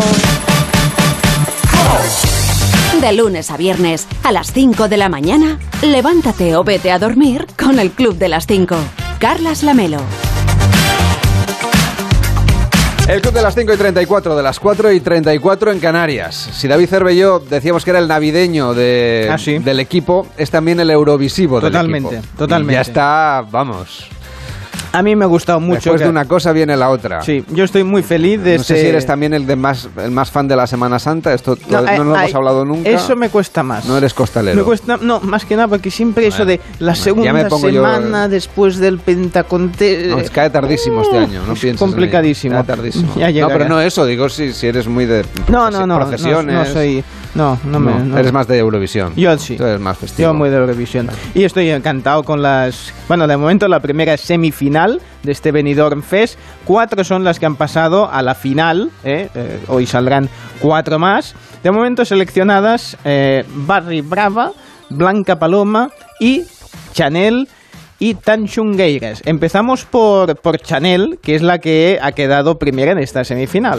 De lunes a viernes, a las cinco de la mañana, levántate o vete a dormir con el Club de las cinco. Carlas Lamelo. El Club de las cinco y treinta y cuatro, de las cuatro y treinta y cuatro en Canarias. Si David Cervelló decíamos que era el navideño de, ah, ¿sí? del equipo, es también el eurovisivo totalmente, del equipo. Totalmente, Y ya está, vamos, A mí me ha gustado mucho. Después que... de una cosa viene la otra. Sí, yo estoy muy feliz de No ese... sé si eres también el de más el más fan de la Semana Santa. Esto No, no, eh, no lo ay, hemos hablado nunca. Eso me cuesta más. No eres costalero. Me cuesta, no, más que nada porque siempre eso de la segunda semana yo... después del Pentaconte... No, es cae tardísimo este año, no es pienses complicadísimo. Cae tardísimo. Ya no, pero no eso, digo si, si eres muy de no, no, no, procesiones. No, no soy... No, no, me, no, no. Eres más de Eurovisión. Yo sí. Tú eres más festivo. Yo muy de Eurovisión. Vale. Y estoy encantado con las... Bueno, de momento la primera semifinal de este Benidorm Fest. Cuatro son las que han pasado a la final. ¿eh? Eh, hoy saldrán cuatro más. De momento seleccionadas eh, Barry Brava, Blanca Paloma y Chanel y Tanchungueiras. Empezamos por, por Chanel, que es la que ha quedado primera en esta semifinal.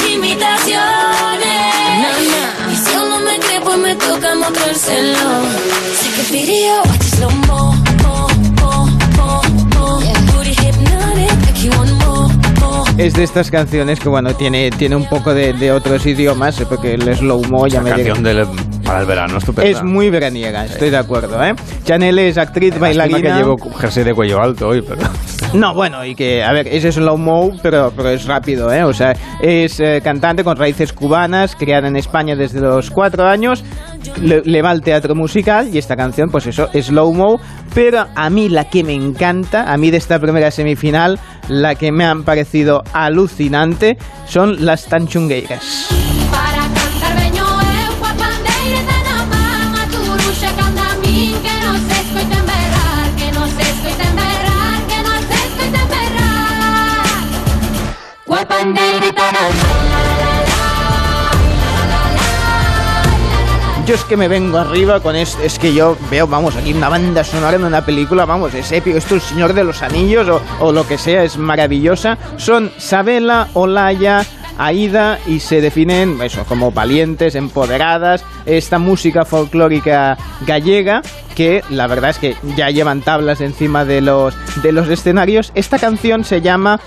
Y si aún no me cree, pues me toca mostrárselo. Sé que pidió, watch slow mo, mo, mo, mo, mo. Booty hypnotic, aquí one more, more. Es de estas canciones que, bueno, tiene, tiene un poco de, de otros idiomas, porque el slow-mo ya me canción del, para el verano, estupenda. Es muy veraniega, estoy de acuerdo, ¿eh? Chanel es actriz, Lástima bailarina... que llevo jersey de cuello alto hoy, pero... No, bueno, y que, a ver, es slow-mo, pero, pero es rápido, ¿eh? O sea, es eh, cantante con raíces cubanas, creada en España desde los cuatro años, le, le va al teatro musical, y esta canción, pues eso, es slow-mo, pero a mí la que me encanta, a mí de esta primera semifinal, la que me han parecido alucinante, son las Tanchungueiras. Para cantar veño eu coa pandeira na man, a turuxa canta a min, que non se escoiten berrar, que non se escoiten berrar, que non se escoiten berrar. Coa pandeira na Yo es que me vengo arriba con esto, es que yo veo, vamos, aquí una banda sonora en una película, vamos, es épico, esto es El Señor de los Anillos o, o lo que sea, es maravillosa. Son Sabela, Olaya, Aida y se definen eso como valientes, empoderadas, esta música folclórica gallega que la verdad es que ya llevan tablas encima de los, de los escenarios. Esta canción se llama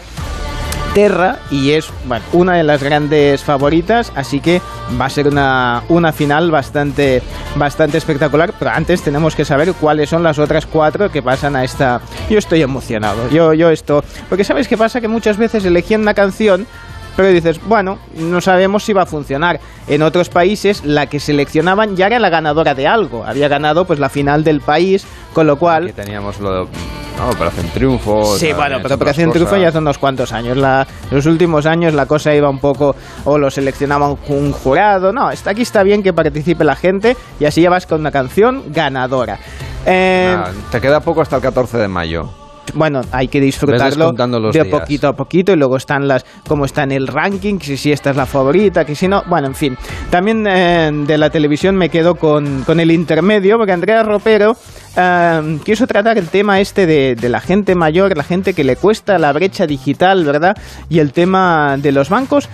Terra y es, bueno, una de las grandes favoritas, así que va a ser una, una final bastante, bastante espectacular, pero antes tenemos que saber cuáles son las otras cuatro que pasan a esta... Yo estoy emocionado, yo, yo esto... Porque ¿sabes qué pasa? Que muchas veces elegían una canción, pero dices, bueno, no sabemos si va a funcionar. En otros países la que seleccionaban ya era la ganadora de algo, había ganado pues la final del país, con lo cual... Aquí teníamos lo de... No, Operación Triunfo. Sí, bueno, pero Operación Triunfo ya hace unos cuantos años. La, en los últimos años la cosa iba un poco... O lo seleccionaban un jurado. No, está, aquí está bien que participe la gente y así ya vas con una canción ganadora. Eh, nah, te queda poco hasta el catorce de mayo. Bueno, hay que disfrutarlo de días. poquito a poquito y luego están las como está en el ranking, que si esta es la favorita, que si no, bueno, en fin. También eh, de la televisión me quedo con, con el intermedio, porque Andrea Ropero eh, quiso tratar el tema este de, de la gente mayor, la gente que le cuesta la brecha digital, ¿verdad? Y el tema de los bancos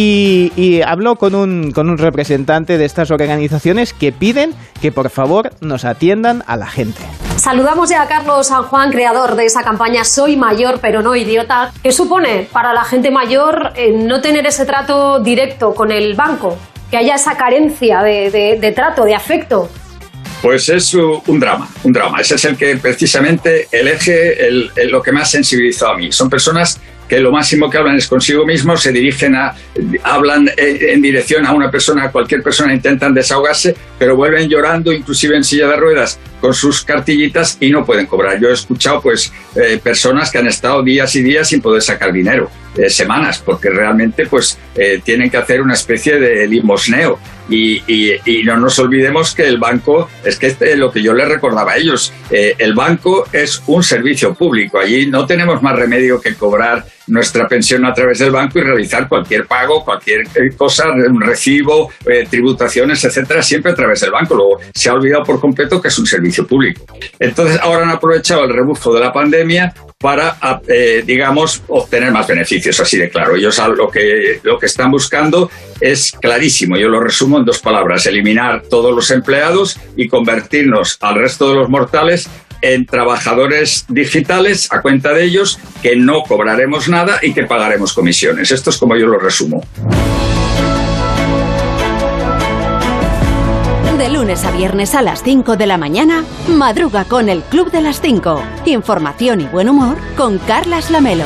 y, y habló con un, con un representante de estas organizaciones que piden que por favor nos atiendan a la gente. Saludamos ya a Carlos San Juan, creador de esa campaña Soy Mayor pero no idiota. ¿Qué supone para la gente mayor eh, no tener ese trato directo con el banco? Que haya esa carencia de, de, de trato, de afecto. Pues es un drama, un drama. Ese es el que precisamente el eje, el, el, lo que más sensibilizó a mí. Son personas que lo máximo que hablan es consigo mismos, se dirigen a, hablan en dirección a una persona, a cualquier persona, intentan desahogarse, pero vuelven llorando, inclusive en silla de ruedas, con sus cartillitas y no pueden cobrar. Yo he escuchado pues eh, personas que han estado días y días sin poder sacar dinero, eh, semanas, porque realmente pues eh, tienen que hacer una especie de limosneo. Y, y, y no nos olvidemos que el banco, es que este, lo que yo les recordaba a ellos, eh, el banco es un servicio público. Allí no tenemos más remedio que cobrar nuestra pensión a través del banco y realizar cualquier pago, cualquier cosa, un recibo, eh, tributaciones, etcétera, siempre a través del banco. Luego se ha olvidado por completo que es un servicio público. Entonces ahora han aprovechado el rebufo de la pandemia para, eh, digamos, obtener más beneficios, así de claro. Ellos lo que, lo que están buscando es clarísimo, yo lo resumo en dos palabras: eliminar todos los empleados y convertirnos al resto de los mortales en trabajadores digitales a cuenta de ellos, que no cobraremos nada y que pagaremos comisiones. Esto es como yo lo resumo. De De lunes a viernes a las cinco de la mañana, madruga con el Club de las cinco. Información y buen humor con Carlas Lamelo.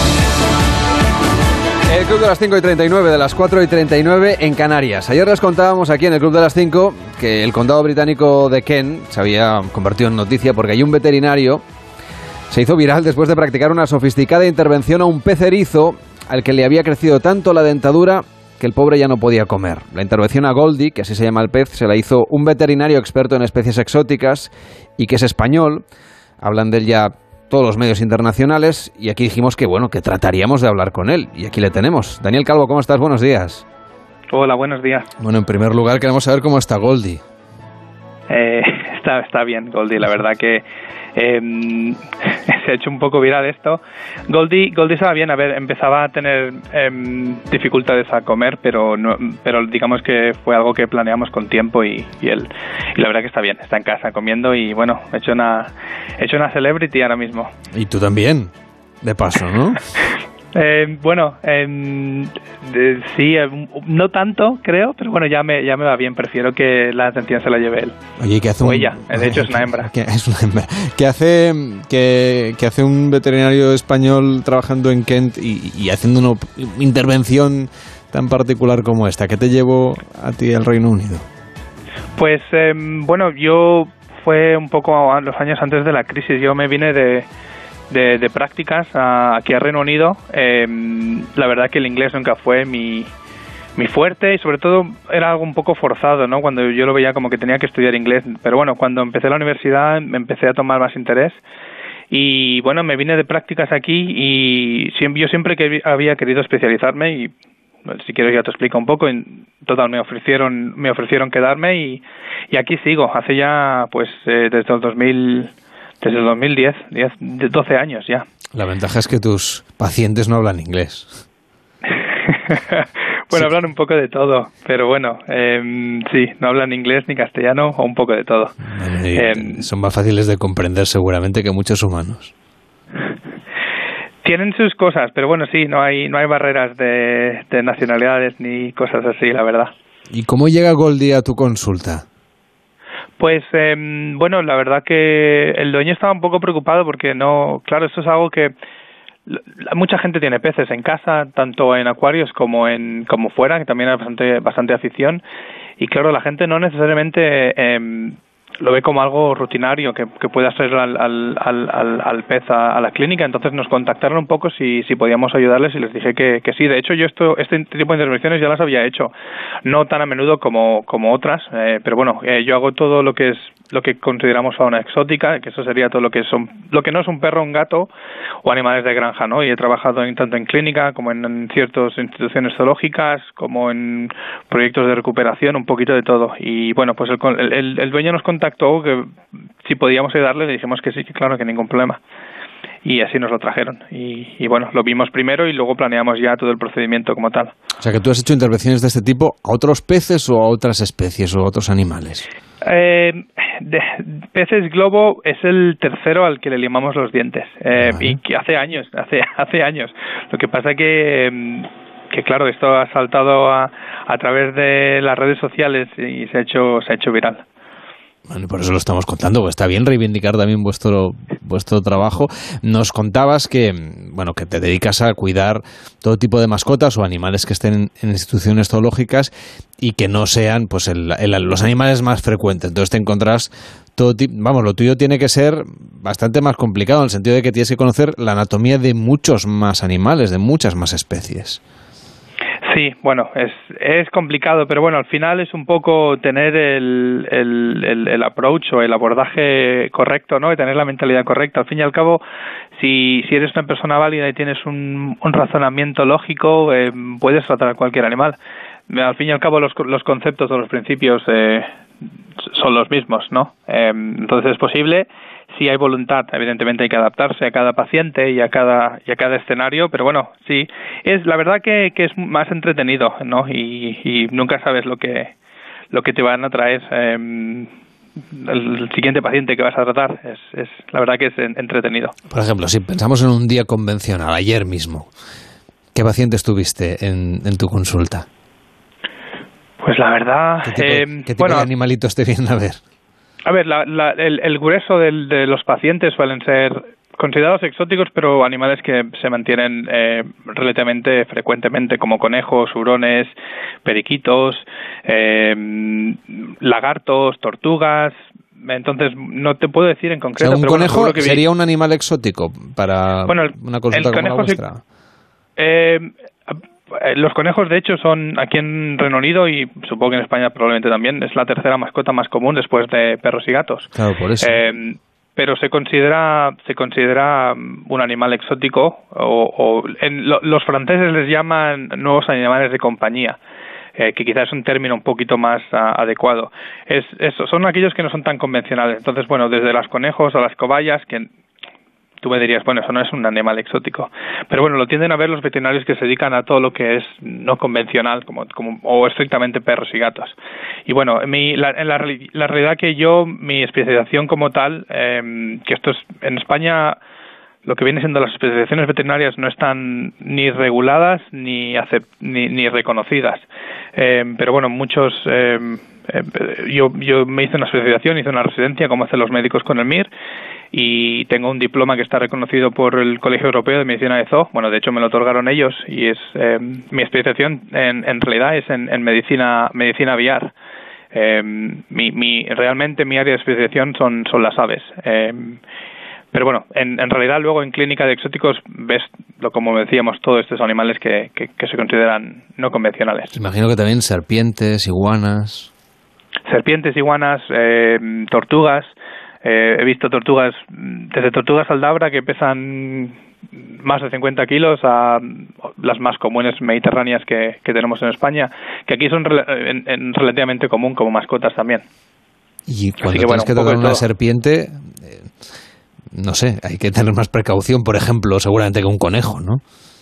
El Club de las cinco y treinta y nueve, de las cuatro y treinta y nueve en Canarias. Ayer les contábamos aquí en el Club de las cinco que el condado británico de Kent se había convertido en noticia porque hay un veterinario se hizo viral después de practicar una sofisticada intervención a un pez erizo al que le había crecido tanto la dentadura que el pobre ya no podía comer. La intervención a Goldie, que así se llama el pez, se la hizo un veterinario experto en especies exóticas y que es español. Hablan de él ya todos los medios internacionales y aquí dijimos que bueno, que trataríamos de hablar con él y aquí le tenemos. Daniel Calvo, ¿cómo estás? Buenos días. Hola, buenos días. Bueno, en primer lugar queremos saber cómo está Goldie. Eh, está, está bien Goldie, la verdad que eh, se ha hecho un poco viral esto. Goldie, Goldie estaba bien, a ver, empezaba a tener eh, dificultades a comer, pero no, pero digamos que fue algo que planeamos con tiempo y, y él, y la verdad que está bien, está en casa comiendo y bueno, he hecho una, he hecho una celebrity ahora mismo. Y tú también, de paso, ¿no? Eh, bueno, eh, de, sí, eh, no tanto, creo, pero bueno, ya me ya me va bien. Prefiero que la atención se la lleve él. Oye, ¿qué hace o un... ella, de hecho es una hembra. ¿Qué, es una hembra. ¿Qué hace, qué, qué hace un veterinario español trabajando en Kent y, y haciendo una intervención tan particular como esta? ¿Qué te llevó a ti al Reino Unido? Pues, eh, bueno, yo fue un poco a los años antes de la crisis. Yo me vine de... De, de prácticas a, aquí a Reino Unido. Eh, la verdad que el inglés nunca fue mi, mi fuerte y sobre todo era algo un poco forzado, ¿no? Cuando yo lo veía como que tenía que estudiar inglés, pero bueno, cuando empecé la universidad me empecé a tomar más interés y bueno, me vine de prácticas aquí y siempre, yo siempre que había querido especializarme y si quieres ya te explico un poco. En total me ofrecieron me ofrecieron quedarme y, y aquí sigo hace ya pues eh, desde el dos mil Desde el dos mil diez, diez, doce años ya. La ventaja es que tus pacientes no hablan inglés. Bueno, sí. Hablan un poco de todo, pero bueno, eh, sí, no hablan inglés ni castellano o un poco de todo. Bueno, eh, son más fáciles de comprender seguramente que muchos humanos. Tienen sus cosas, pero bueno, sí, no hay no hay barreras de, de nacionalidades ni cosas así, la verdad. ¿Y cómo llega Goldie a tu consulta? Pues, eh, bueno, la verdad que el dueño estaba un poco preocupado porque no, claro, esto es algo que mucha gente tiene peces en casa, tanto en acuarios como en como fuera, que también hay bastante bastante afición y claro, la gente no necesariamente eh, lo ve como algo rutinario que, que pueda ser al, al, al, al pez a, a la clínica. Entonces nos contactaron un poco si, si podíamos ayudarles y les dije que, que sí. De hecho, yo esto este tipo de intervenciones ya las había hecho, no tan a menudo como, como otras, eh, pero bueno, eh, yo hago todo lo que es lo que consideramos fauna exótica, que eso sería todo lo que son lo que no es un perro, un gato o animales de granja, ¿no? Y he trabajado en, tanto en clínica como en, en ciertas instituciones zoológicas, como en proyectos de recuperación, un poquito de todo. Y bueno, pues el, el, el dueño nos contactó que si podíamos ayudarle, le dijimos que sí, que claro, que ningún problema. Y así nos lo trajeron. Y, y bueno, lo vimos primero y luego planeamos ya todo el procedimiento como tal. O sea que tú has hecho intervenciones de este tipo a otros peces o a otras especies o a otros animales. Eh, de, peces globo es el tercero al que le limamos los dientes. Eh, y que hace años, hace, hace años. Lo que pasa que... que claro, esto ha saltado a, a través de las redes sociales y se ha hecho, se ha hecho viral. Bueno, por eso lo estamos contando, pues está bien reivindicar también vuestro vuestro trabajo. Nos contabas que, bueno, que te dedicas a cuidar todo tipo de mascotas o animales que estén en, en instituciones zoológicas y que no sean pues el, el, los animales más frecuentes. Entonces te encontrás todo tipo, vamos, lo tuyo tiene que ser bastante más complicado en el sentido de que tienes que conocer la anatomía de muchos más animales, de muchas más especies. Sí, bueno, es es complicado, pero bueno, al final es un poco tener el, el, el, el approach o el abordaje correcto, ¿no? Y tener la mentalidad correcta. Al fin y al cabo, si, si eres una persona válida y tienes un, un razonamiento lógico, eh, puedes tratar a cualquier animal. Al fin y al cabo, los, los conceptos o los principios eh, son los mismos, ¿no? Eh, entonces es posible. Si hay voluntad, evidentemente hay que adaptarse a cada paciente y a cada y a cada escenario, pero bueno, sí, es la verdad que, que es más entretenido, ¿no? Y, y nunca sabes lo que lo que te van a traer eh, el siguiente paciente que vas a tratar. Es, es la verdad que es entretenido. Por ejemplo, si pensamos en un día convencional, ayer mismo, ¿qué pacientes tuviste en, en tu consulta? Pues Pues la verdad... ¿Qué tipo, eh, ¿qué tipo bueno, de animalitos te vienen a ver? A ver, la, la, el, el grueso del, de los pacientes suelen ser considerados exóticos, pero animales que se mantienen eh, relativamente frecuentemente, como conejos, hurones, periquitos, eh, lagartos, tortugas. Entonces, no te puedo decir en concreto. O sea, un pero conejo bueno, que sería un animal exótico para bueno, el, una consulta el como la conejo vuestra. Sí, eh, los conejos, de hecho, son aquí en Reino Unido y supongo que en España probablemente también, es la tercera mascota más común después de perros y gatos. Claro, por eso. Eh, pero se considera se considera un animal exótico o, o en lo, los franceses les llaman nuevos animales de compañía. Eh, que quizás es un término un poquito más uh, adecuado. Es, es, son aquellos que no son tan convencionales. Entonces, bueno, desde los conejos a las cobayas, que tú me dirías, bueno, eso no es un animal exótico. Pero bueno, lo tienden a ver los veterinarios que se dedican a todo lo que es no convencional, como, como o estrictamente perros y gatos. Y bueno, mi, la, en la, la realidad que yo, mi especialización como tal, eh, que esto es en España... Lo que viene siendo las especializaciones veterinarias no están ni reguladas ni acept, ni, ni reconocidas. Eh, pero bueno, muchos... Eh, eh, yo, yo me hice una especialización, hice una residencia, como hacen los médicos con el M I R, y tengo un diploma que está reconocido por el Colegio Europeo de Medicina de Zoo. Bueno, de hecho me lo otorgaron ellos, y es eh, mi especialización en, en realidad es en, en medicina medicina aviar. Eh, mi, mi, realmente mi área de especialización son, son las aves. Eh, Pero bueno, en, en realidad luego en clínica de exóticos ves, lo como decíamos, todos estos animales que, que, que se consideran no convencionales. Imagino que también serpientes, iguanas... Serpientes, iguanas, eh, tortugas. Eh, he visto tortugas, desde tortugas aldabra que pesan más de cincuenta kilos a las más comunes mediterráneas que, que tenemos en España, que aquí son en, en relativamente común como mascotas también. Y cuando Así tienes que, bueno, que un poco tocar de una todo. serpiente... Eh, no sé, hay que tener más precaución, por ejemplo, seguramente que un conejo, ¿no?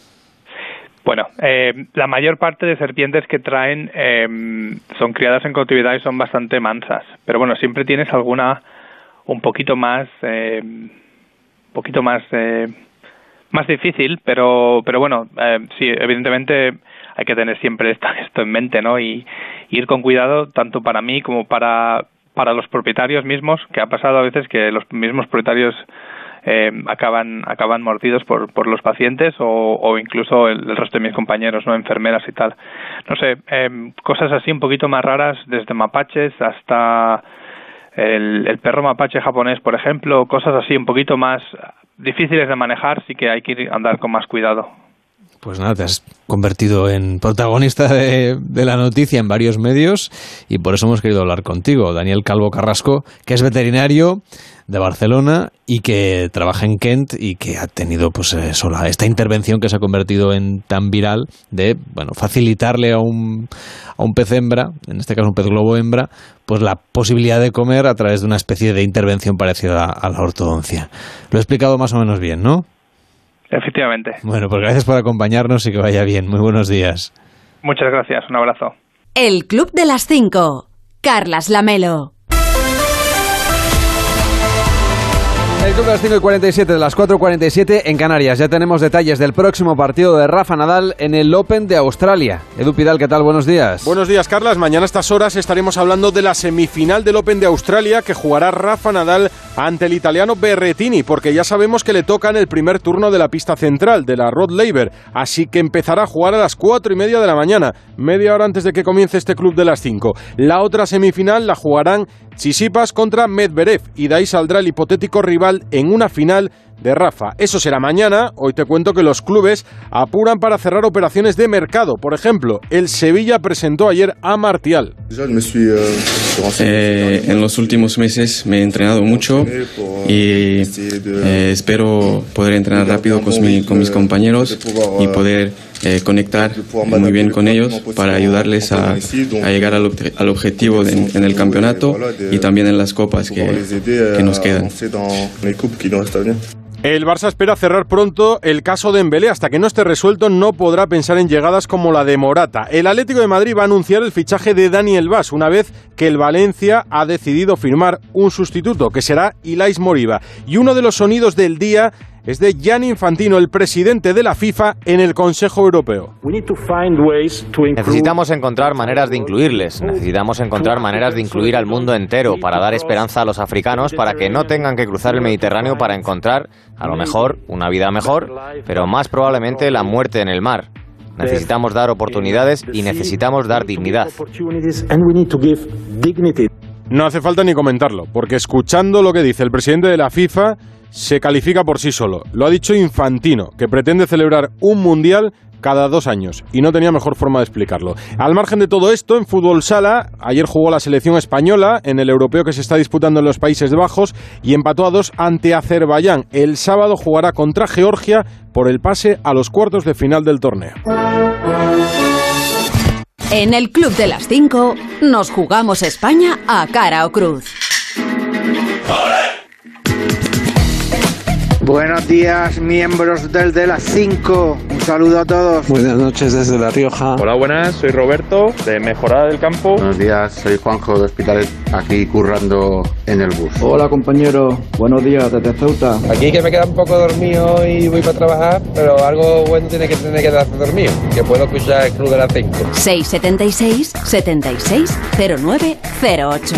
Bueno, eh, la mayor parte de serpientes que traen eh, son criadas en cautividad y son bastante mansas. Pero bueno, siempre tienes alguna un poquito más, eh, un poquito más, eh, más difícil, pero, pero bueno, eh, sí, evidentemente hay que tener siempre esto, esto en mente, ¿no? Y, y ir con cuidado tanto para mí como para para los propietarios mismos, que ha pasado a veces que los mismos propietarios eh, acaban acaban mordidos por por los pacientes o, o incluso el, el resto de mis compañeros, no, enfermeras y tal. No sé, eh, cosas así un poquito más raras, desde mapaches hasta el, el perro mapache japonés, por ejemplo, cosas así un poquito más difíciles de manejar, sí que hay que ir, andar con más cuidado. Pues nada, te has convertido en protagonista de, de la noticia en varios medios y por eso hemos querido hablar contigo. Daniel Calvo Carrasco, que es veterinario de Barcelona y que trabaja en Kent y que ha tenido pues eso, la, esta intervención que se ha convertido en tan viral de bueno facilitarle a un, a un pez hembra, en este caso un pez globo hembra, pues la posibilidad de comer a través de una especie de intervención parecida a, a la ortodoncia. Lo he explicado más o menos bien, ¿no? Efectivamente. Bueno, pues gracias por acompañarnos y que vaya bien. Muy buenos días. Muchas gracias. Un abrazo. El Club de las Cinco. Carlas Lamelo. El Club de las cinco y cuarenta y siete, de las cuatro y cuarenta y siete en Canarias. Ya tenemos detalles del próximo partido de Rafa Nadal en el Open de Australia. Edu Pidal, ¿qué tal? Buenos días. Buenos días, Carlas. Mañana a estas horas estaremos hablando de la semifinal del Open de Australia que jugará Rafa Nadal ante el italiano Berrettini, porque ya sabemos que le toca en el primer turno de la pista central, de la Rod Laver. Así que empezará a jugar a las cuatro y media de la mañana, media hora antes de que comience este Club de las cinco. La otra semifinal la jugarán Tsitsipas contra Medvedev y de ahí saldrá el hipotético rival en una final de Rafa. Eso será mañana. Hoy te cuento que los clubes apuran para cerrar operaciones de mercado. Por ejemplo, el Sevilla presentó ayer a Martial. Eh, en los últimos meses me he entrenado mucho y eh, espero poder entrenar rápido con, mi, con mis compañeros y poder eh, conectar muy bien con ellos para ayudarles a, a llegar al, al objetivo de, en el campeonato y también en las copas que, que nos quedan. El Barça espera cerrar pronto el caso de Dembélé. Hasta que no esté resuelto no podrá pensar en llegadas como la de Morata. El Atlético de Madrid va a anunciar el fichaje de Daniel Vaz una vez que el Valencia ha decidido firmar un sustituto, que será Ilais Moriba. Y uno de los sonidos del día es de Gianni Infantino, el presidente de la FIFA en el Consejo Europeo. Necesitamos encontrar maneras de incluirles, necesitamos encontrar maneras de incluir al mundo entero para dar esperanza a los africanos para que no tengan que cruzar el Mediterráneo para encontrar, a lo mejor, una vida mejor, pero más probablemente la muerte en el mar. Necesitamos dar oportunidades y necesitamos dar dignidad. No hace falta ni comentarlo, porque escuchando lo que dice el presidente de la FIFA, se califica por sí solo. Lo ha dicho Infantino, que pretende celebrar un mundial cada dos años, y no tenía mejor forma de explicarlo. Al margen de todo esto, en fútbol sala, ayer jugó la selección española en el europeo que se está disputando en los Países Bajos y empató a dos ante Azerbaiyán. El sábado jugará contra Georgia por el pase a los cuartos de final del torneo. En el Club de las cinco nos jugamos España a cara o cruz. Buenos días, miembros del de las cinco. Un saludo a todos. Buenas noches desde La Rioja. Hola, buenas, soy Roberto, de Mejorada del Campo. Buenos días, soy Juanjo de Hospitalet, aquí currando en el bus. Hola, compañero, buenos días desde Ceuta. Aquí que me queda un poco dormido y voy para trabajar, pero algo bueno tiene que tener que darse dormido, que puedo escuchar el Club de las cinco. seis setenta y seis, setenta y seis, cero nueve cero ocho.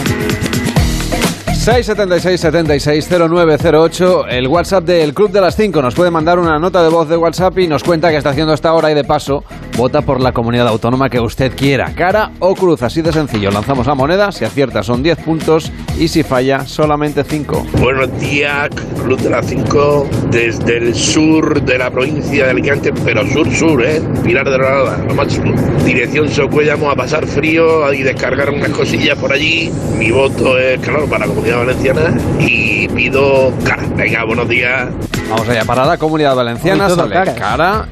seis setenta y seis, setenta y seis, cero nueve cero ocho, el WhatsApp del Club de las cinco. Nos puede mandar una nota de voz de WhatsApp y nos cuenta qué está haciendo esta hora y de paso vota por la comunidad autónoma que usted quiera. Cara o cruz, así de sencillo. Lanzamos la moneda, si acierta son diez puntos y si falla solamente cinco. Buenos días, Club de las cinco, desde el sur de la provincia de Alicante, pero sur-sur, ¿eh? Pilar de Granada, lo máximo. Dirección Socuéllamo, a pasar frío y descargar unas cosillas por allí. Mi voto es, claro, para la comunidad valenciana y pido cara. Venga, buenos días. Vamos allá, para la comunidad valenciana sale cara. cara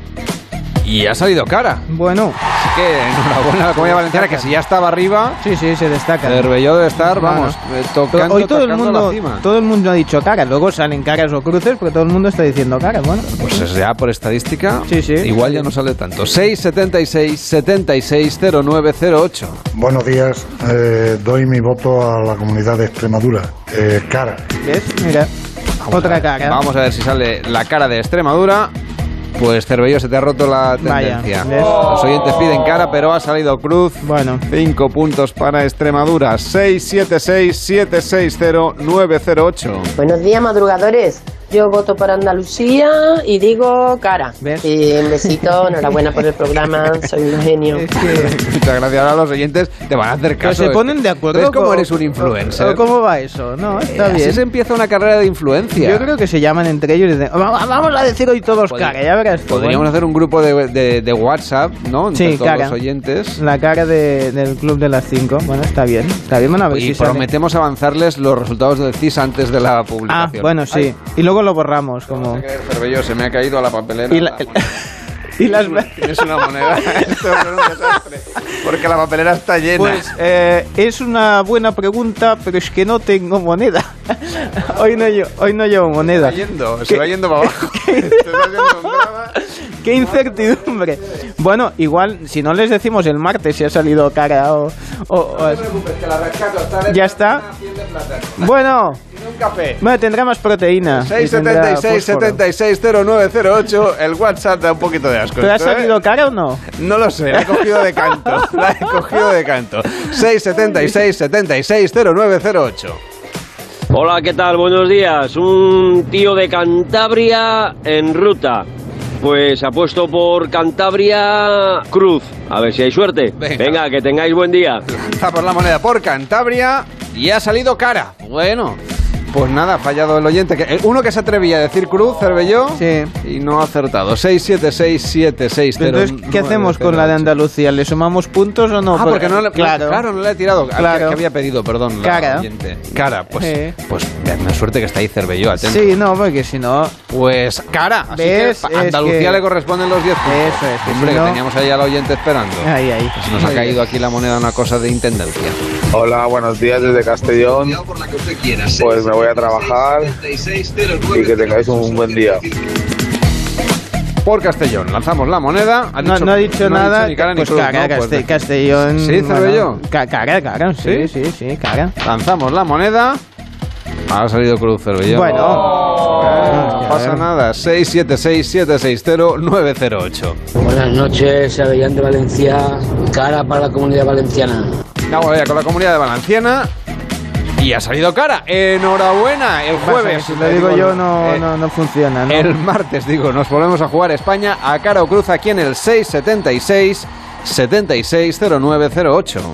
y ha salido cara. Bueno. Así que enhorabuena a la comunidad valenciana, que si ya estaba arriba, sí, sí, se destaca. Cervelló debe estar, vamos, bueno, tocando, hoy todo el mundo, la cima. todo el mundo ha dicho cara, luego salen caras o cruces, pero todo el mundo está diciendo cara, bueno. Pues ya por estadística, sí, sí, igual sí. ya no sale tanto. seis setenta y seis, setenta y seis, cero nueve cero ocho. Buenos días, eh, doy mi voto a la comunidad de Extremadura. Eh, cara. ¿Ves? Mira, vamos otra a cara. Vamos a ver si sale la cara de Extremadura. Pues Cervelló, se te ha roto la tendencia. Vaya, los oyentes piden cara, pero ha salido cruz. Bueno. Cinco puntos para Extremadura. seis siete seis, siete seis cero, nueve cero ocho. Buenos días, madrugadores. Yo voto por Andalucía y digo cara. ¿Ves? Y un besito, enhorabuena por el programa, soy un genio. Es que... Muchas gracias. Ahora los oyentes te van a hacer caso. Pero se ponen de acuerdo. ¿Ves cómo con... eres un influencer? ¿O cómo va eso? No, está eh, bien. Así se empieza una carrera de influencia. Yo creo que se llaman entre ellos y dicen, vamos a decir hoy todos cara, ya verás. Podríamos bueno. hacer un grupo de, de, de WhatsApp, ¿no? Entre sí, todos cara. los oyentes. La cara de, del Club de las cinco. Bueno, está bien. Está bien, bueno, a ver y si prometemos sale. avanzarles los resultados del C I S antes de la publicación. Ah, bueno, sí. Ay. Y luego lo borramos. Como... No sé qué, Cervelló, se me ha caído a la papelera. Y, la, y las... Tienes una moneda. Esto es un desastre. Porque la papelera está llena. Pues eh, es una buena pregunta, pero es que no tengo moneda. Hoy no, yo, hoy no llevo moneda. Se va yendo, se va yendo para abajo. Qué incertidumbre. Bueno, igual, si no les decimos el martes si ha salido cara o... o, o no te preocupes, que la rescato. Está ya está. Bueno. Un café. Bueno, tendrá más proteína. seis setenta y seis, setenta y seis, cero nueve cero ocho. El WhatsApp da un poquito de asco. ¿Pero ha salido ¿eh? cara o no? No lo sé, la he cogido de canto. La he cogido de canto. seis setenta y seis, setenta y seis, cero nueve cero ocho. Hola, ¿qué tal? Buenos días. Un tío de Cantabria en ruta. Pues apuesto por Cantabria Cruz. A ver si hay suerte. Venga, Venga que tengáis buen día. Lanzamos la moneda por Cantabria y ha salido cara. Bueno, pues nada, ha fallado el oyente. Que, uno que se atrevía a decir Cruz, Cervelló, sí. y no ha acertado. seis siete seis, siete seis cero. Entonces, ¿qué hacemos con la de Andalucía? ¿Le sumamos puntos o no? Ah, porque no le, claro. claro, no le he tirado. Claro. Que había pedido, perdón, la cara. oyente. Cara, pues, sí. pues me suerte que está ahí Cervelló, atento. Sí, no, porque si no... Pues cara, así ¿ves? que a Andalucía que... le corresponden los diez puntos. Eso es. Hombre, si que no... teníamos ahí al oyente esperando. Ahí, ahí. Pues nos ha caído aquí la moneda una cosa de intendencia. Hola, buenos días desde Castellón. Pues me voy a trabajar y que tengáis un buen día. Por Castellón, lanzamos la moneda. Ha no, dicho, no ha dicho no nada. Ha dicho ni cara, pues ni cruz, cara, ¿no? Castell, pues Castellón. Sí, Cervelló. Bueno, cara, cara, sí, sí, sí, sí, cara. Lanzamos la moneda. Ha salido cruz, Cervelló. Bueno. Oh. pasa nada. seis siete seis, siete seis cero, nueve cero ocho. Buenas noches, Avellán de Valencia. Cara para la Comunidad Valenciana. Vamos allá con la Comunidad de Valenciana. Y ha salido cara. Enhorabuena. El jueves. Si lo digo yo, no, eh, no, no funciona, ¿no? El martes, digo, nos volvemos a jugar España a cara o cruz aquí en el seis siete seis, siete seis cero nueve cero ocho.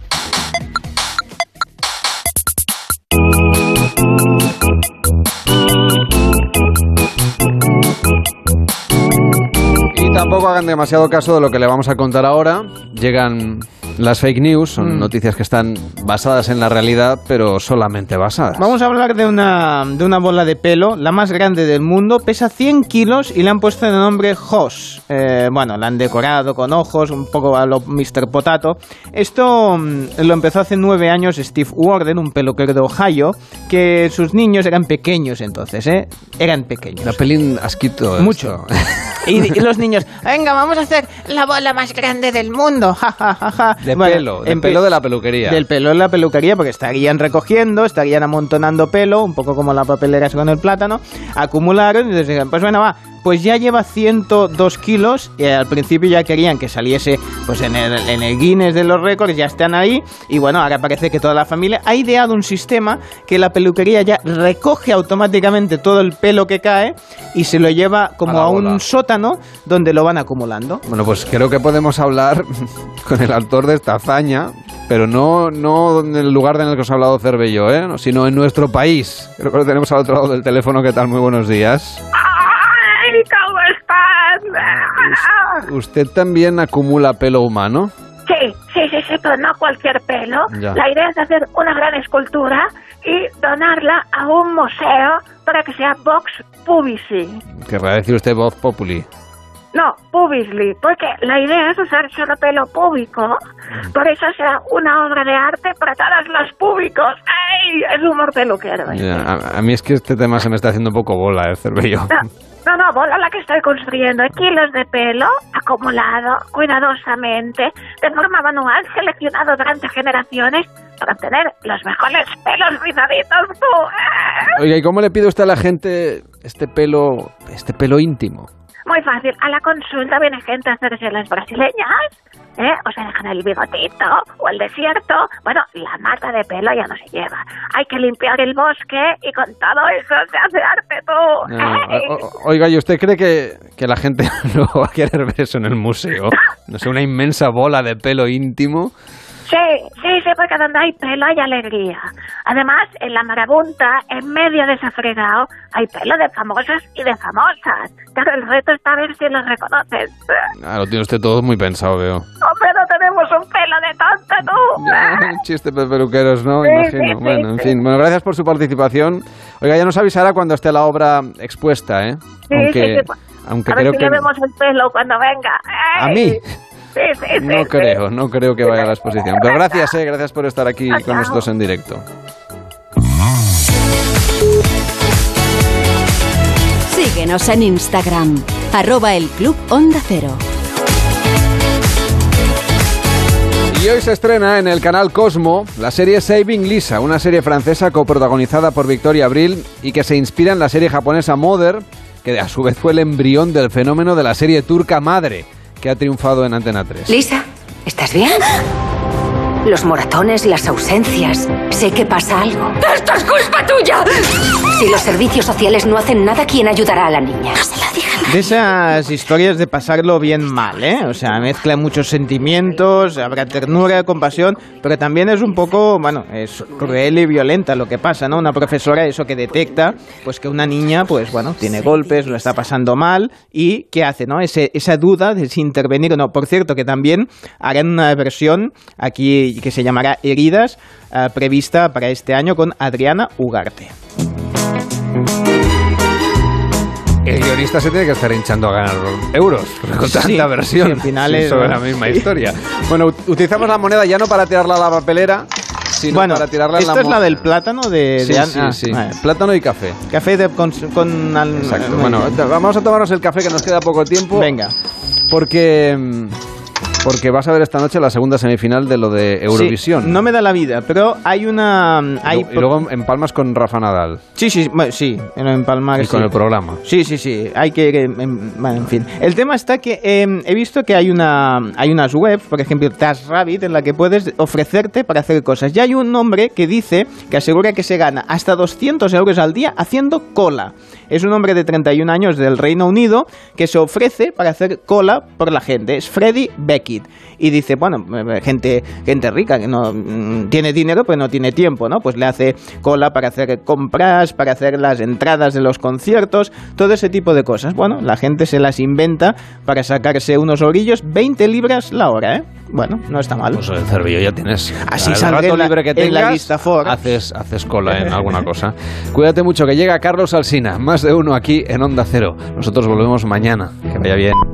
Y tampoco hagan demasiado caso de lo que le vamos a contar ahora. Llegan las fake news, son mm. noticias que están basadas en la realidad, pero solamente basadas. Vamos a hablar de una, de una bola de pelo, la más grande del mundo, pesa cien kilos y le han puesto el nombre Hoss. Eh, bueno, la han decorado con ojos, un poco a lo mister Potato. Esto mm, lo empezó hace nueve años Steve Warden, un peluquero de Ohio, que sus niños eran pequeños entonces, ¿eh? Eran pequeños. La pelín asquito. Mucho. Y, y los niños, venga, vamos a hacer la bola más grande del mundo, ja, ja, ja, ja. De bueno, pelo, de pelo de la peluquería. Del pelo de la peluquería, porque estarían recogiendo, estarían amontonando pelo, un poco como la papelera con el plátano, acumularon y dijeron, pues bueno, va, pues ya lleva ciento dos kilos y al principio ya querían que saliese pues en el, en el Guinness de los récords, ya están ahí y bueno, ahora parece que toda la familia ha ideado un sistema que la peluquería ya recoge automáticamente todo el pelo que cae y se lo lleva como a, a un sótano donde lo van acumulando. Bueno, pues creo que podemos hablar con el autor de esta hazaña, pero no, no en el lugar en el que os ha hablado Cervello, ¿eh? sino en nuestro país. Creo que lo tenemos al otro lado del teléfono. ¿Qué tal? Muy buenos días. ¿Cómo estás? ¿Usted también acumula pelo humano? Sí, sí, sí, sí, pero no cualquier pelo. Ya. La idea es hacer una gran escultura y donarla a un museo para que sea Vox Publici. ¿Querrá decir usted Vox Populi? No, Publicly, porque la idea es usar solo pelo púbico, por eso será una obra de arte para todos los públicos. ¡Ay! Es humor peluquero. Ya, a, a mí es que este tema se me está haciendo un poco bola, ¿eh, Cervello? No, no, no, bola la que estoy construyendo. Kilos de pelo acumulado cuidadosamente, de forma manual, seleccionado durante generaciones para obtener los mejores pelos rizaditos, tú. Oiga, ¿y cómo le pide usted a la gente este pelo, este pelo íntimo? Muy fácil, a la consulta viene gente a hacerse las brasileñas, ¿eh? O se dejan el bigotito o el desierto. Bueno, la mata de pelo ya no se lleva. Hay que limpiar el bosque y con todo eso se hace arte, tú. No, o, oiga, ¿y usted cree que, que la gente no va a querer ver eso en el museo? No sé, una inmensa bola de pelo íntimo. Sí, sí, sí, porque donde hay pelo hay alegría. Además, en la marabunta, en medio de ese fregado, hay pelo de famosos y de famosas. Claro, el reto está a ver si los reconoces. Ah, lo tiene usted todo muy pensado, veo. ¡Hombre, no tenemos un pelo de tonta, tú! Ya, un chiste de peluqueros, ¿no? Sí, Imagino. sí, bueno, en sí. fin. Bueno, gracias por su participación. Oiga, ya nos avisará cuando esté la obra expuesta, ¿eh? Sí, aunque, sí, sí. aunque a creo ver si que... le vemos el pelo cuando venga. ¿A ¡Ey! mí? Sí, sí, sí. No sí. creo, no creo que vaya a la exposición. Pero gracias, eh, gracias por estar aquí Chao. con nosotros en directo. Síguenos en Instagram, arroba el Club Onda Cero. Y hoy se estrena en el canal Cosmo la serie Saving Lisa, una serie francesa coprotagonizada por Victoria Abril y que se inspira en la serie japonesa Mother, que a su vez fue el embrión del fenómeno de la serie turca Madre, que ha triunfado en Antena tres. Lisa, ¿estás bien? Los moratones, las ausencias. Sé que pasa algo. ¡Esto es culpa tuya! Si los servicios sociales no hacen nada, ¿quién ayudará a la niña? No se lo digan. De esas historias de pasarlo bien mal, ¿eh? O sea, mezcla muchos sentimientos, habrá ternura, compasión, pero también es un poco, bueno, es cruel y violenta lo que pasa, ¿no? Una profesora, eso que detecta, pues que una niña, pues bueno, tiene golpes, lo está pasando mal, y ¿qué hace, no? Ese, esa duda de si intervenir o no. Por cierto, que también harán una versión aquí que se llamará Heridas, uh, prevista para este año con Adriana Ugarte. El guionista se tiene que estar hinchando a ganar euros con tanta Sí, versión sí, al final es, sobre ¿no? la misma historia. Bueno, ut- utilizamos la moneda ya no para tirarla a la papelera, sino Bueno, para tirarla en esta la es mo- la del plátano de... Sí, de An- sí, ah, sí. vale. Plátano y café. Café de, con... con al- Exacto. eh, Bueno, vamos a tomarnos el café, que nos queda poco tiempo. Venga. Porque mm, Porque vas a ver esta noche la segunda semifinal de lo de Eurovisión. Sí, no me da la vida, pero hay una... Hay y luego empalmas con Rafa Nadal. Sí, sí, bueno, sí, en empalmar. Y sí. con el programa. Sí, sí, sí, hay que... Eh, bueno, en fin. El tema está que eh, he visto que hay una hay unas webs, por ejemplo, TaskRabbit, en la que puedes ofrecerte para hacer cosas. Ya hay un hombre que dice, que asegura que se gana hasta doscientos euros al día haciendo cola. Es un hombre de treinta y un años del Reino Unido que se ofrece para hacer cola por la gente. Es Freddie Beckett. Y dice, bueno, gente, gente rica que no mmm, tiene dinero, pues no tiene tiempo, ¿no? Pues le hace cola para hacer compras, para hacer las entradas de los conciertos, todo ese tipo de cosas. Bueno, la gente se las inventa para sacarse unos orillos, veinte libras la hora, ¿eh? Bueno, no está mal. Pues el cervillo ya tienes. Así el saldré rato en la, libre que tengas, en la lista Forbes. Haces, haces cola en alguna cosa. Cuídate mucho, que llega Carlos Alsina, más de uno aquí en Onda Cero. Nosotros volvemos mañana. Que vaya bien.